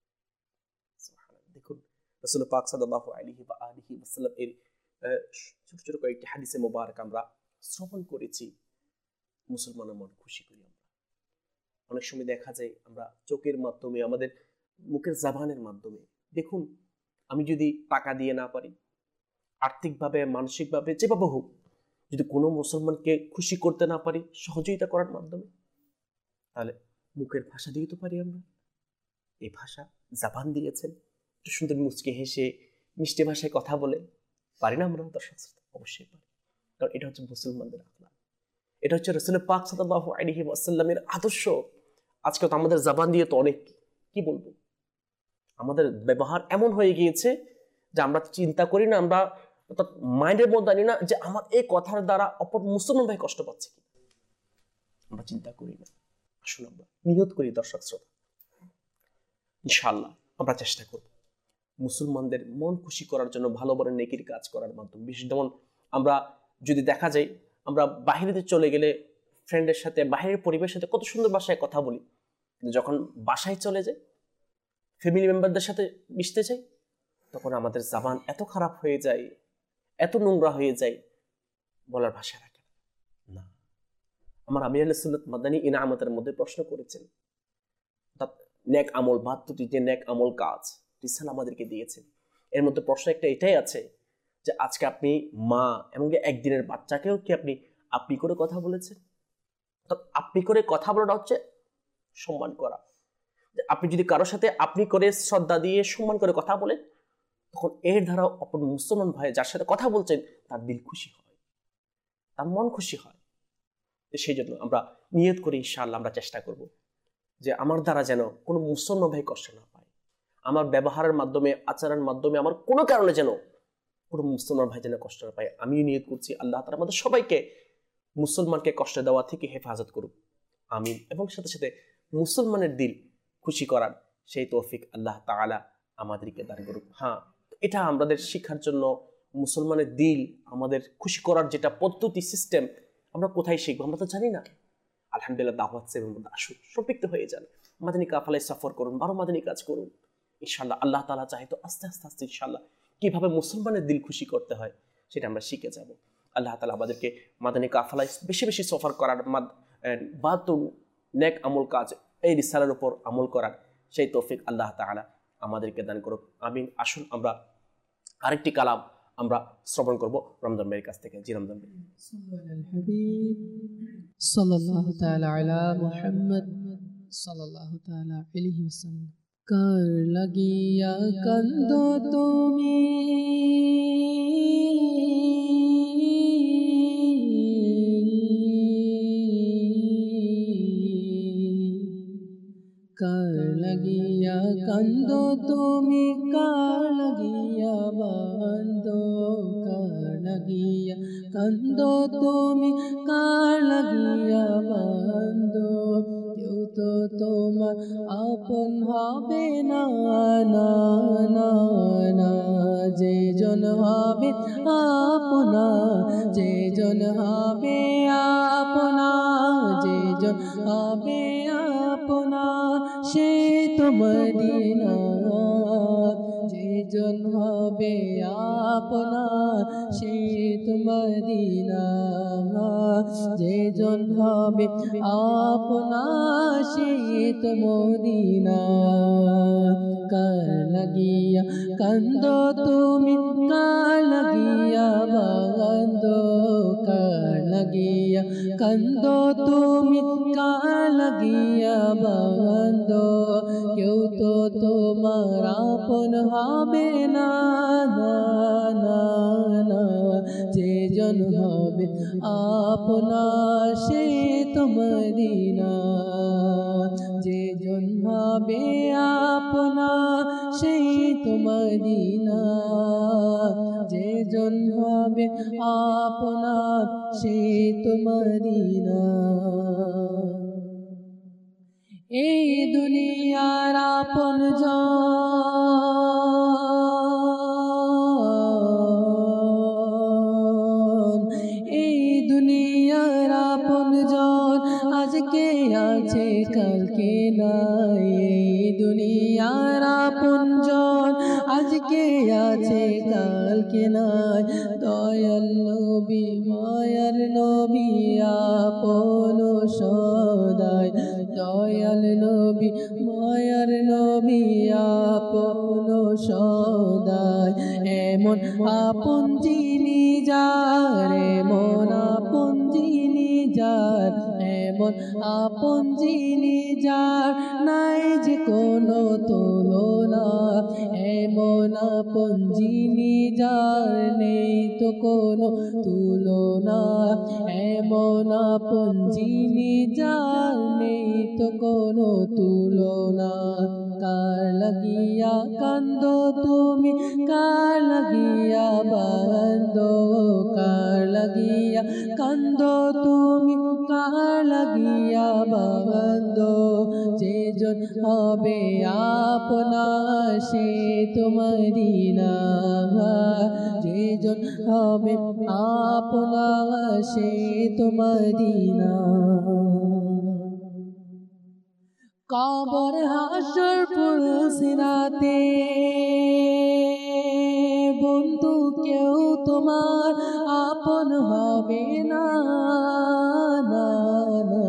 দেখুন, রাসূল পাক সাল্লাল্লাহু আলাইহি ওয়া আলিহি ওয়াসাল্লাম এর ছোট ছোট কয়েকটি হাদিসে মুবারক আমরা শ্রবণ করেছি। মুসলমানের মন খুশি করি আমরা। অনেক সময় দেখা যায় আমরা চোখের মাধ্যমে, আমাদের মুখের জবানের মাধ্যমে, দেখুন আমি যদি টাকা দিয়ে না পারি, আর্থিকভাবে মানসিকভাবে যেভাবে হোক, যদি কোনো মুসলমানকে খুশি করতে না পারি সহযোগিতা করার মাধ্যমে, তাহলে মুখের ভাষা দিয়ে তো পারি আমরা। এই ভাষা জবান দিয়েছেন, একটু সুন্দর মুচকে হেসে মিষ্টি ভাষায় কথা বলে পারি না আমরা? দর্শক অবশ্যই পারি, কারণ এটা হচ্ছে মুসলমানদের আখলাক, এটা হচ্ছে রাসূল পাক সাল্লাল্লাহু আলাইহি ওয়াসাল্লামের আদর্শ। আজকে তো আমাদের জবান দিয়ে তো অনেক কি বলবো, আমাদের ব্যবহার এমন হয়ে গিয়েছে যে আমরা চিন্তা করি না, আমরা মাইন্ডের মধ্যে আনি না যে আমার এই কথার দ্বারা অপর মুসলমান ভাই কষ্ট পাচ্ছে কি, আমরা চিন্তা করি না। আসুন আমরা নিয়ত করি দর্শক শ্রোতা, ইনশাআল্লাহ আমরা চেষ্টা করব মুসলমানদের মন খুশি করার জন্য ভালো বড় নেকির কাজ করার মাধ্যমে। বিশেষ যেমন আমরা যদি দেখা যায় আমরা বাহিরেতে চলে গেলে ফ্রেন্ডের সাথে, বাহিরের পরিবারের সাথে কত সুন্দর ভাষায় কথা বলি, কিন্তু যখন বাসায় চলে যাই, ফ্যামিলি মেম্বারদের সাথে মিশতে চাই, তখন আমাদের জবান এত খারাপ হয়ে যায়, এত নোংরা হয়ে যায়, বলার ভাষা রাখে না। আমার আমির আহলে সুন্নাত মাদানী ইনামতের মধ্যে প্রশ্ন করেছেন, নেক আমল, বাহাত্তরটি যে নেক আমল কাজ রিসাল আমাদেরকে দিয়েছেন, এর মধ্যে প্রশ্ন একটা এটাই আছে যে আজকে আপনি মা এমনকি একদিনের বাচ্চাকেও কি আপনি আপনি করে কথা বলেছেন? আপনি করে কথা বলাটা হচ্ছে সম্মান করা। আপনি যদি কারোর সাথে আপনি করে শ্রদ্ধা দিয়ে সম্মান করে কথা বলেন, তখন এর দ্বারা অপর মুসলমান ভাই যার সাথে কথা বলছেন তার দিল খুশি হয়, তার মন খুশি হয়। সেই জন্য আমরা নিয়ত করি, ইনশাআল্লাহ আমরা চেষ্টা করব যে আমার দ্বারা যেন কোনো মুসলমান ভাই কষ্ট না পায়, আমার ব্যবহারের মাধ্যমে, আচরণের মাধ্যমে, আমার কোনো কারণে যেন কোনো মুসলমান ভাই যেন কষ্ট না পায়। আমিও নিয়ত করছি আল্লাহ তাআলা আমাদের সবাইকে মুসলমানকে কষ্ট দেওয়া থেকে হেফাজত করুক, আমিন। এবং সাথে সাথে মুসলমানের দিল খুশি করার সেই তৌফিক আল্লাহ তাআলা আমাদেরকে দান করুক। হ্যাঁ, এটা আমাদের শিক্ষার জন্য মুসলমানের দিল আমাদের খুশি করার যেটা পদ্ধতি, সিস্টেম, আমরা কোথায় শিখবো আমরা তো জানি না। আলহামদুলিল্লাহ, দাওয়াত সেভের মধ্যে আসুন, সম্পৃক্ত হয়ে যান, মাদানী কাফেলায় সফর করুন, বারো মাদানী কাজ করুন। ইনশাআল্লাহ আল্লাহ তাআলা চাহে তো আস্তে আস্তে আস্তে ইনশাআল্লাহ কিভাবে মুসলমানের দিল খুশি করতে হয় সেটা আমরা শিখে যাব। আল্লাহ তাআলা আমাদেরকে মাদানী কাফেলায় বেশি বেশি সফর করার, বাহাত্তর নেক আমল কাজ এই রিসালার উপর আমল করার সেই তৌফিক আল্লাহ তাআলা আমাদেরকে দান করুক, আমিন। আসুন আমরা আরেকটি কালাম আমরা শ্রবণ করব রমজান ভাইয়ের কাছ থেকে। জি রমজান ভাই। সাল্লাল্লাহু তাআলা আলা মুহাম্মদ সাল্লাল্লাহু তাআলা আলাইহি ওয়াসাল্লাম। কার লাগিয়া কান্দো তুমি, কার লাগিয়া কান্দো তুমি, কার লাগিয়া বান্দো কার লাগিয়া কান্দো তুমি কার লাগিয়া বান্দো কেউ তো তোমার আপন হবে না না না না যে জন হবে আপনা যে জন হবে আপনা যে জন হবে আপনা সে তো মদিনা যে জন হবে আপনা সে তো মদিনা যে জন হবে আপনা সে তো মদিনা কার লাগিয়া কান্দো তুমি কার লাগিয়া বান্দো কার লাগিয়া কান্দো তুমি কার লাগিয়া বান্দো কেউ তো তোমার আপন হবে না না না না যে জন হবে আপনা সে তো মদিনা যে জন হবে আপনা সেই তো মদিনা যে জন হবে আপনা সেই তো মদিনা এই দুনিয়ার আপন জন এই দুনিয়ার আপন জন আজকে আছে কালকে নাই এই দুনিয়ার আপন জন আজকে আছে কালকে নাই দয়াল নবী মায়ার নবী আপন সদাই দয়াল নবী মায়ার নবী আপন সদাই এমন আপন যিনি যার এমন আপন যিনি যার এমন আপন যিনি যার নাই যে কোনো তুলনা এমন আপন যিনি যার নেই তো কোনো তুলনা এমন আপন যিনি যার নেই তো কোনো তুলনা কার লাগিয়া কান্দো তুমি কার লাগিয়া বান্দো কার লাগিয়া কান্দো তুমি কার লাগিয়া বান্দো যে জন হবে আপনা সে তো মদিনা যে জন হবে আপনা সে তো মদিনা কবর হাসর ফুলসিরাতে বন্ধু কেউ তোমার আপন হবে না না না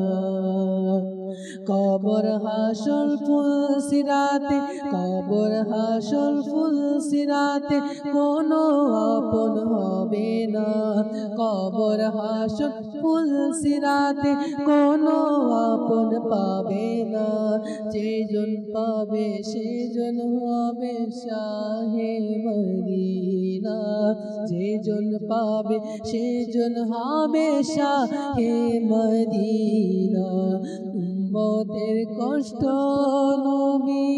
কবর হাসর ফুলসিরাতে কবর হাসর ফুলসিরাতে কোনো আপন হবে না কবর হাসর ফুলসিরাতে কোনো আপন পাবে না যে জন পাবে সে জন হবে শাহে মদিনা যে জন পাবে সে জন হবে শাহে মদিনা উম্মতের কষ্ট নবী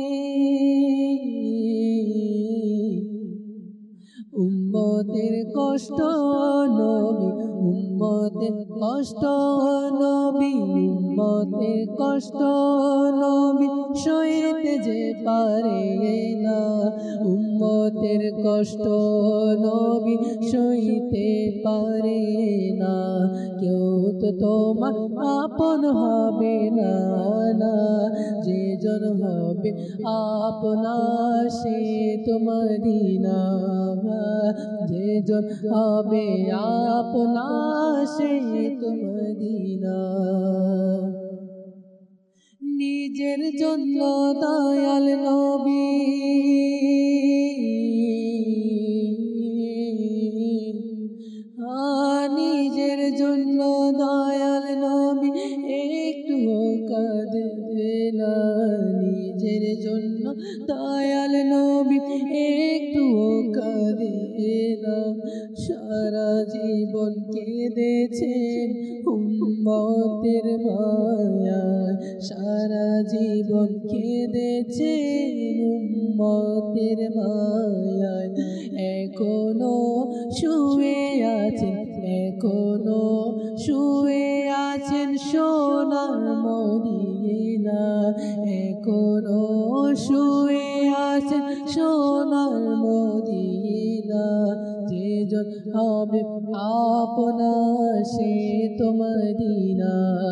উম্মতের কষ্ট নবী উম্মতের কষ্ট নবী উম্মতের কষ্ট নবী সইতে যে পারে না উম্মতের কষ্ট নবী সইতে পারে না কেউ তো তোমার আপন হবে না না যে জন হবে আপনা সে তো মদিনা যে জন হবে আপনা সে তো মদিনা নিজের জন্য দয়াল নবী নিজের জন্য দয়াল নবী একটু কাঁদে না নিজের জন্য দয়াল নবী একটু কাঁদে না সারা জীবন কেঁদেছেন উম্মতের মায়ায় সারা জীবন কেঁদেছেন উম্মতের মায়ায় এখনো শুয়ে আছেন এখনো শুয়ে আছেন সোনার মদিনা এখনো শুয়ে আছেন সোনার মদিনা যেজন হবে আপনার সে তো মদিনা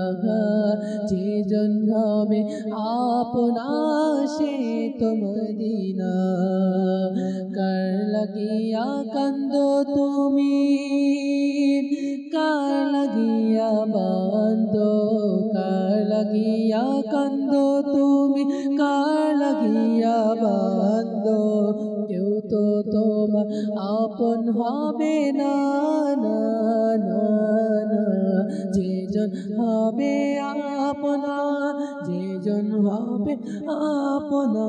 যেজন হবে আপনার সে তো মদিনা কার লাগিয়া কান্দো তুমি কার লাগিয়া বান্দো কার লাগিয়া কান্দো তুমি কার লাগিয়া বান্দো কেউ তো তোমার আপন হবে না না না না যেজন হবে আপনা যেজন হবে আপনা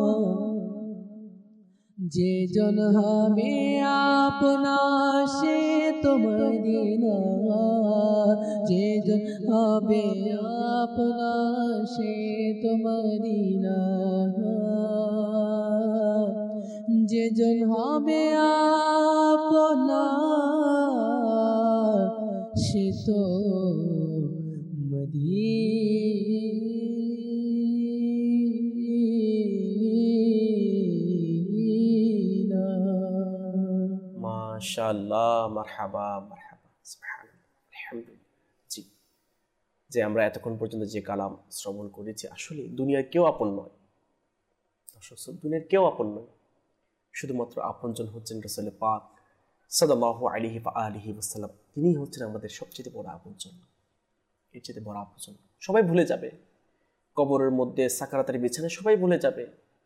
যেজন হবে আপনা সে তো মদিনা যেজন হবে আপনা সে তো মদিনা যেজন হবে আপনা সে তো মদিনা মাশাআল্লাহ মারহাবা মারহাবা সুবহানাল্লাহ আলহামদুলিল্লাহ। জি যে আমরা এতক্ষণ পর্যন্ত যে কালাম শ্রবণ করেছি আসলে দুনিয়ার কেউ আপন নয় দর্শক দুনিয়ার কেউ আপন নয় শুধুমাত্র আপনজন হচ্ছেন রাসূল পাক সাল্লাল্লাহু আলাইহি ওয়া আলিহি ওয়াসাল্লাম তিনি হচ্ছেন আমাদের সবচেয়ে বড় আপনজন এর চেয়ে বড় আপনজন সবাই ভুলে যাবে কবরের মধ্যে সাকারাতের বিছানায় সবাই ভুলে যাবে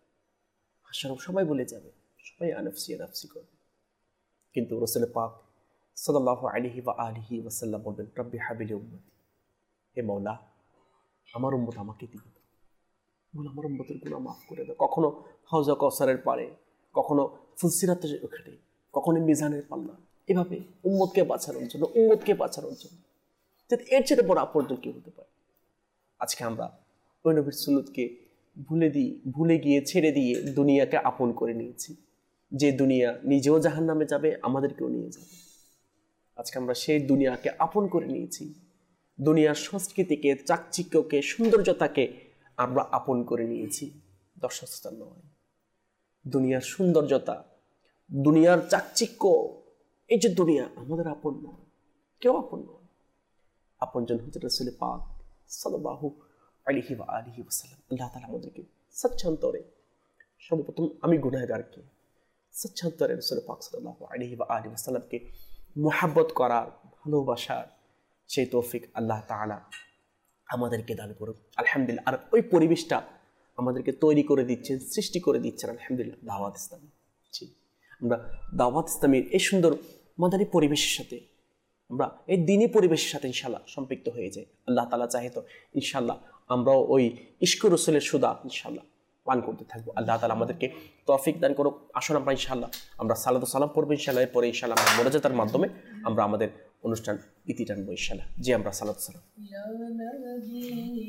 হাসরে সবাই ভুলে যাবে সবাই আনফসি আনফসি করবে কিন্তু রাসূল পাক সাল্লাল্লাহু আলাইহি ওয়া আলিহি ওয়াসাল্লাম বলবেন রব্বি হাবিলি উম্মতি হে মাওলা আমার উম্মত আমাকে দিন বলে আমার উম্মতের গুনাহ মাফ করে দাও কখনো হাউজা কাউসারের পারে কখনো ফুলসিরাতের ওখানে কখনো মিজানের পাল্লা এভাবে উম্মতকে বাঁচানোর জন্য উম্মতকে বাঁচানোর জন্য এর চেয়ে বড় আপনজন কি হতে পারে আজকে আমরা ওই নবীর সুন্নতকে ভুলে দিই ভুলে গিয়ে ছেড়ে দিয়ে দুনিয়াকে আপন করে নিয়েছি যে দুনিয়া নিজেও জাহান্নামে যাবে আমাদেরকেও নিয়ে যাবে আজকে আমরা সেই দুনিয়াকে আপন করে নিয়েছি দুনিয়ার সংস্কৃতিকে চাকচিক্যকে সৌন্দর্যতাকে আমরা আপন করে নিয়েছি দর্শকস্থান নয় দুনিয়ার সৌন্দর্যতা দুনিয়ার চাকচিক্য এই যে দুনিয়া আমাদের আপন নয় কেউ আপন নয় আপনজন হচ্ছে রাসূল পাক সাল্লাল্লাহু আলাইহি ওয়া আলিহি ওয়াসাল্লাম আল্লাহ তাআলা আমাদেরকে সচ্ছান্তরে সর্বপ্রথম আমি গুনাহগারকে সচ্ছান্তরে রাসূল পাক সাল্লাল্লাহু আলাইহি ওয়া আলিহি ওয়াসাল্লামকে মুহাব্বত করার ভালোবাসার সেই তৌফিক আল্লাহ তাআলা আমাদেরকে দান করুন আলহামদুলিল্লাহ আর ওই পরিবেশটা আমাদেরকে তৈরি করে দিচ্ছেন সৃষ্টি করে দিচ্ছেন আলহামদুলিল্লাহ দাওয়াত ইসলামী জি আমরা দাওয়াত ইসলামীর এই সুন্দর মাদানী পরিবেশের সাথে আমরা এই দিনী পরিবেশের সাথে ইনশাআল্লাহ সম্পৃক্ত হয়ে যাই আল্লাহ তাআলা চাহে তো ইনশাআল্লাহ আমরাও ওই ইশক রাসূলের সুদা ইনশাআল্লাহ পান করতে থাকবো আল্লাহ তাআলা আমাদেরকে তৌফিক দান করুক আসুন আমরা ইনশাআল্লাহ আমরা সালাত ও সালাম পড়ব ইনশাআল্লাহ এরপরে ইনশাআল্লাহ আমরা মুনাজাতের মাধ্যমে আমরা আমাদের অনুষ্ঠান ইতি টানবো ইনশাআল্লাহ জি আমরা সালাত ও সালাম ইয়া নবী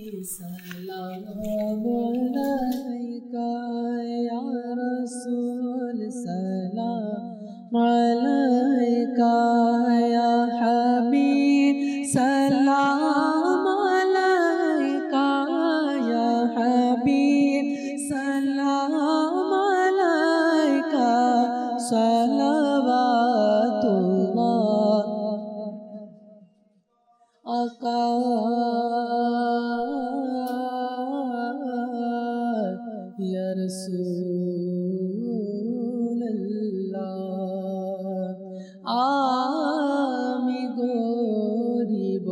সালামু আলাইকা ইয়া রাসূল সালাম আলাইকা ইয়া হাবিব সালাম আলাইকা ইয়া হাবিব সালাম আলাইকা সালাওয়াতুল্লাহ আকা ইয়া রাসূলুল্লাহ আমি গরিব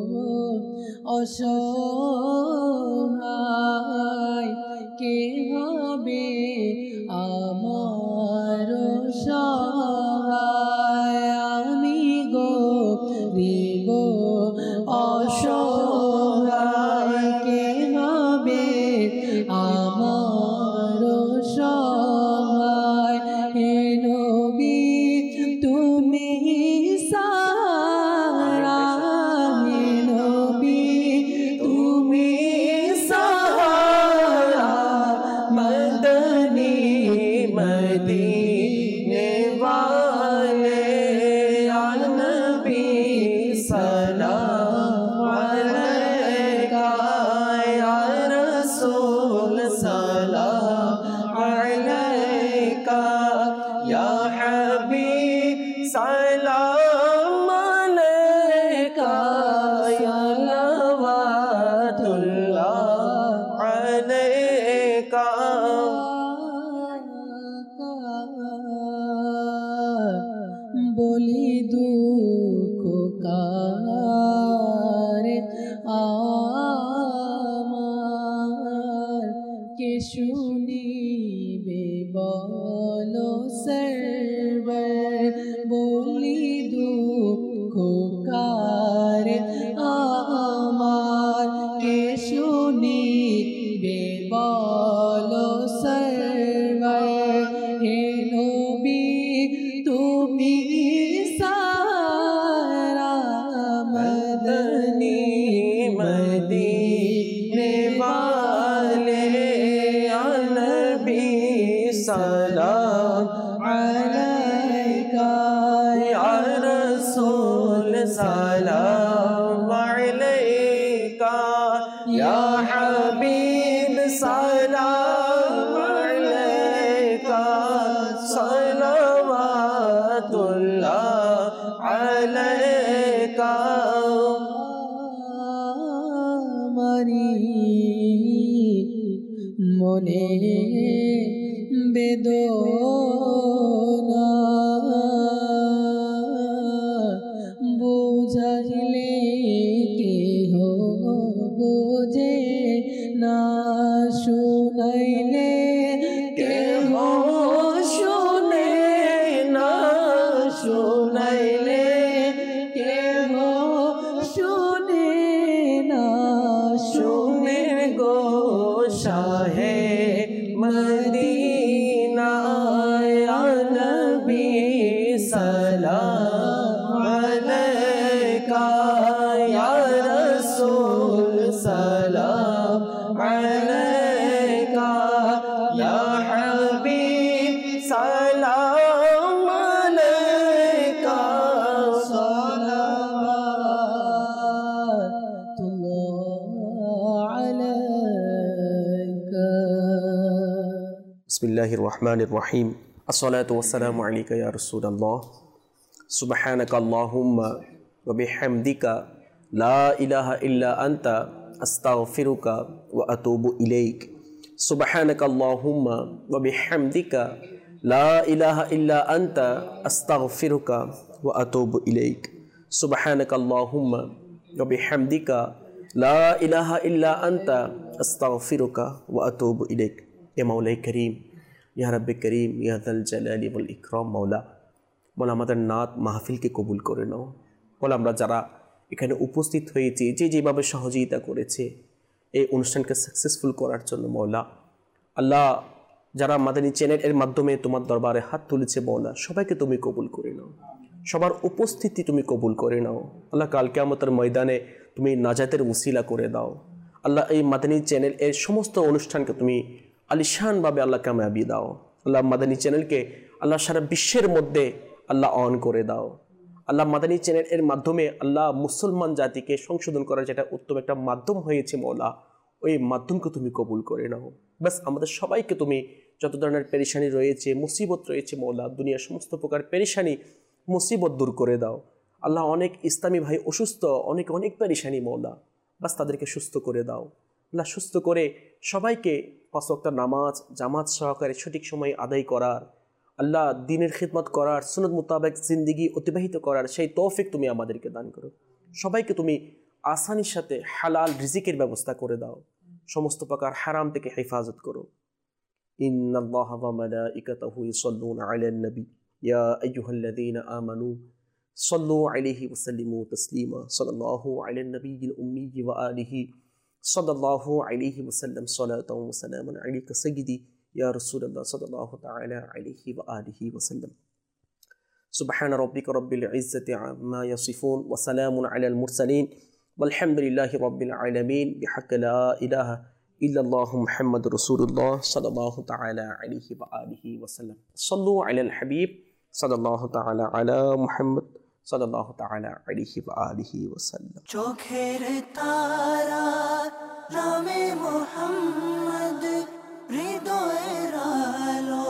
অসহায় কে হবে আমার সহায় আমি গরিব অসহায় কে হবে আমার সহায় হে নবী তুমি সারা হে নবী তুমি সারা सलाम अलैका या नवातुल्लाह अलैका बोली दुख कार आमार के शुनिबे बोलो सरवर बोली दुख कार आमार के शुनिबे बोलो सरवर हे नबी तुमी सारा मदनी मदीने वाले या नबी सलाम अलैका या रसूल सलाम अलैका या हबीब सलाम अलैका सलावतुल्लाह अलैका मारी मने बेदना बुझाइले के हो बुझे ना सुनाइले के हो सुने ना सुनाइले के हो सुने ना सुने गो शाहे मदीना या नबी सलाम अलैका या रसूल सलाम अलैका या हबीब सलाम अलैका सलावतुल्लाह अलैका बिस्मिल्लाहिर रहमानिर रहीम अस्सलातु वस्सलामु अलैका या रसूलल्लाह सुब्हानका अल्लाहुम्मा व बिहम्दिका ला इलाहा इल्ला अंता अस्तगफिरुका व अतूबु इलैक सुब्हानका अल्लाहुम्मा व बिहम्दिका ला इलाहा इल्ला अंता अस्तगफिरुका व अतूबु इलैक सुब्हानका अल्लाहुम्मा व बिहम्दिका ला इलाहा इल्ला अंता अस्तगफिरुका व अतूबु इलैक या मौला करीम या रब करीम या दल जलाली वल इकराम मौला মৌলা আমাদের নাত মাহফিলকে কবুল করে নাও। মৌলা আমরা যারা এখানে উপস্থিত হয়েছি যে যেভাবে সহযোগিতা করেছে এই অনুষ্ঠানকে সাকসেসফুল করার জন্য মৌলা আল্লাহ যারা মাদানী চ্যানেল এর মাধ্যমে তোমার দরবারে হাত তুলেছে মৌলা সবাইকে তুমি কবুল করে নাও, সবার উপস্থিতি তুমি কবুল করে নাও। আল্লাহ কাল কিয়ামতের ময়দানে তুমি নাজাতের উসিলা করে দাও। আল্লাহ এই মাদানী চ্যানেল এর সমস্ত অনুষ্ঠানকে তুমি আলিশানভাবে আল্লাহ কামিয়াবি দাও। আল্লাহ মাদানী চ্যানেলকে আল্লাহ সারা বিশ্বের মধ্যে আল্লাহ অন করে দাও। আল্লাহ মাদানী চ্যানেল এর মাধ্যমে আল্লাহ মুসলমান জাতিকে সংশোধন করার যেটা উত্তম একটা মাধ্যম হয়েছে মৌলা ওই মাধ্যমকে তুমি কবুল করে নাও। বাস আমাদের সবাইকে তুমি যত ধরনের পেরেশানি রয়েছে মুসিবত রয়েছে মৌলা দুনিয়ার সমস্ত প্রকার পেরেশানি মুসিবত দূর করে দাও। আল্লাহ অনেক ইসলামী ভাই অসুস্থ, অনেক অনেক পেরেশানি মৌলা, বাস তাদেরকে সুস্থ করে দাও। আল্লাহ সুস্থ করে সবাইকে পাঁচ ওয়াক্ত নামাজ জামাত সহকারে সঠিক সময়ে আদায় করার, আল্লাহ দিনের খিদমত করার, সুন্নত মোতাবেক জিন্দিগি অতিবাহিত করার সেই তৌফিক তুমি আমাদেরকে দান করো। সবাইকে তুমি আসানির সাথে হালাল রিজিকের ব্যবস্থা করে দাও, সমস্ত প্রকার হারাম থেকে হেফাজত করো। ইন্নাল্লাহা ওয়া মালাইকাতাহু ইউসাল্লুনা আলান নবী ইয়া আইয়ুহাল্লাযীনা আমানু সাল্লু আলাইহি ওয়া সাল্লিমু তাসলিমা সাল্লাল্লাহু আলান নবিয়্যিল উম্মি ওয়া আলিহি সাল্লাল্লাহু আলাইহি ওয়া সাল্লাম সালাতাও ওয়া সালামান আলাইকা সাইয়্যিদি يا رسول الله صلى الله تعالى عليه وآله وسلم سبحان ربك رب العزة عما يصفون وسلام على المرسلين والحمد لله رب العالمين بحق لا إله إلا الله محمد رسول الله صلى الله تعالى عليه وآله وسلم صلوا على الحبيب صلى الله تعالى على محمد صلى الله تعالى عليه وآله وسلم চোখের তারা নামে মোহাম্মদ হৃদয়ের আলো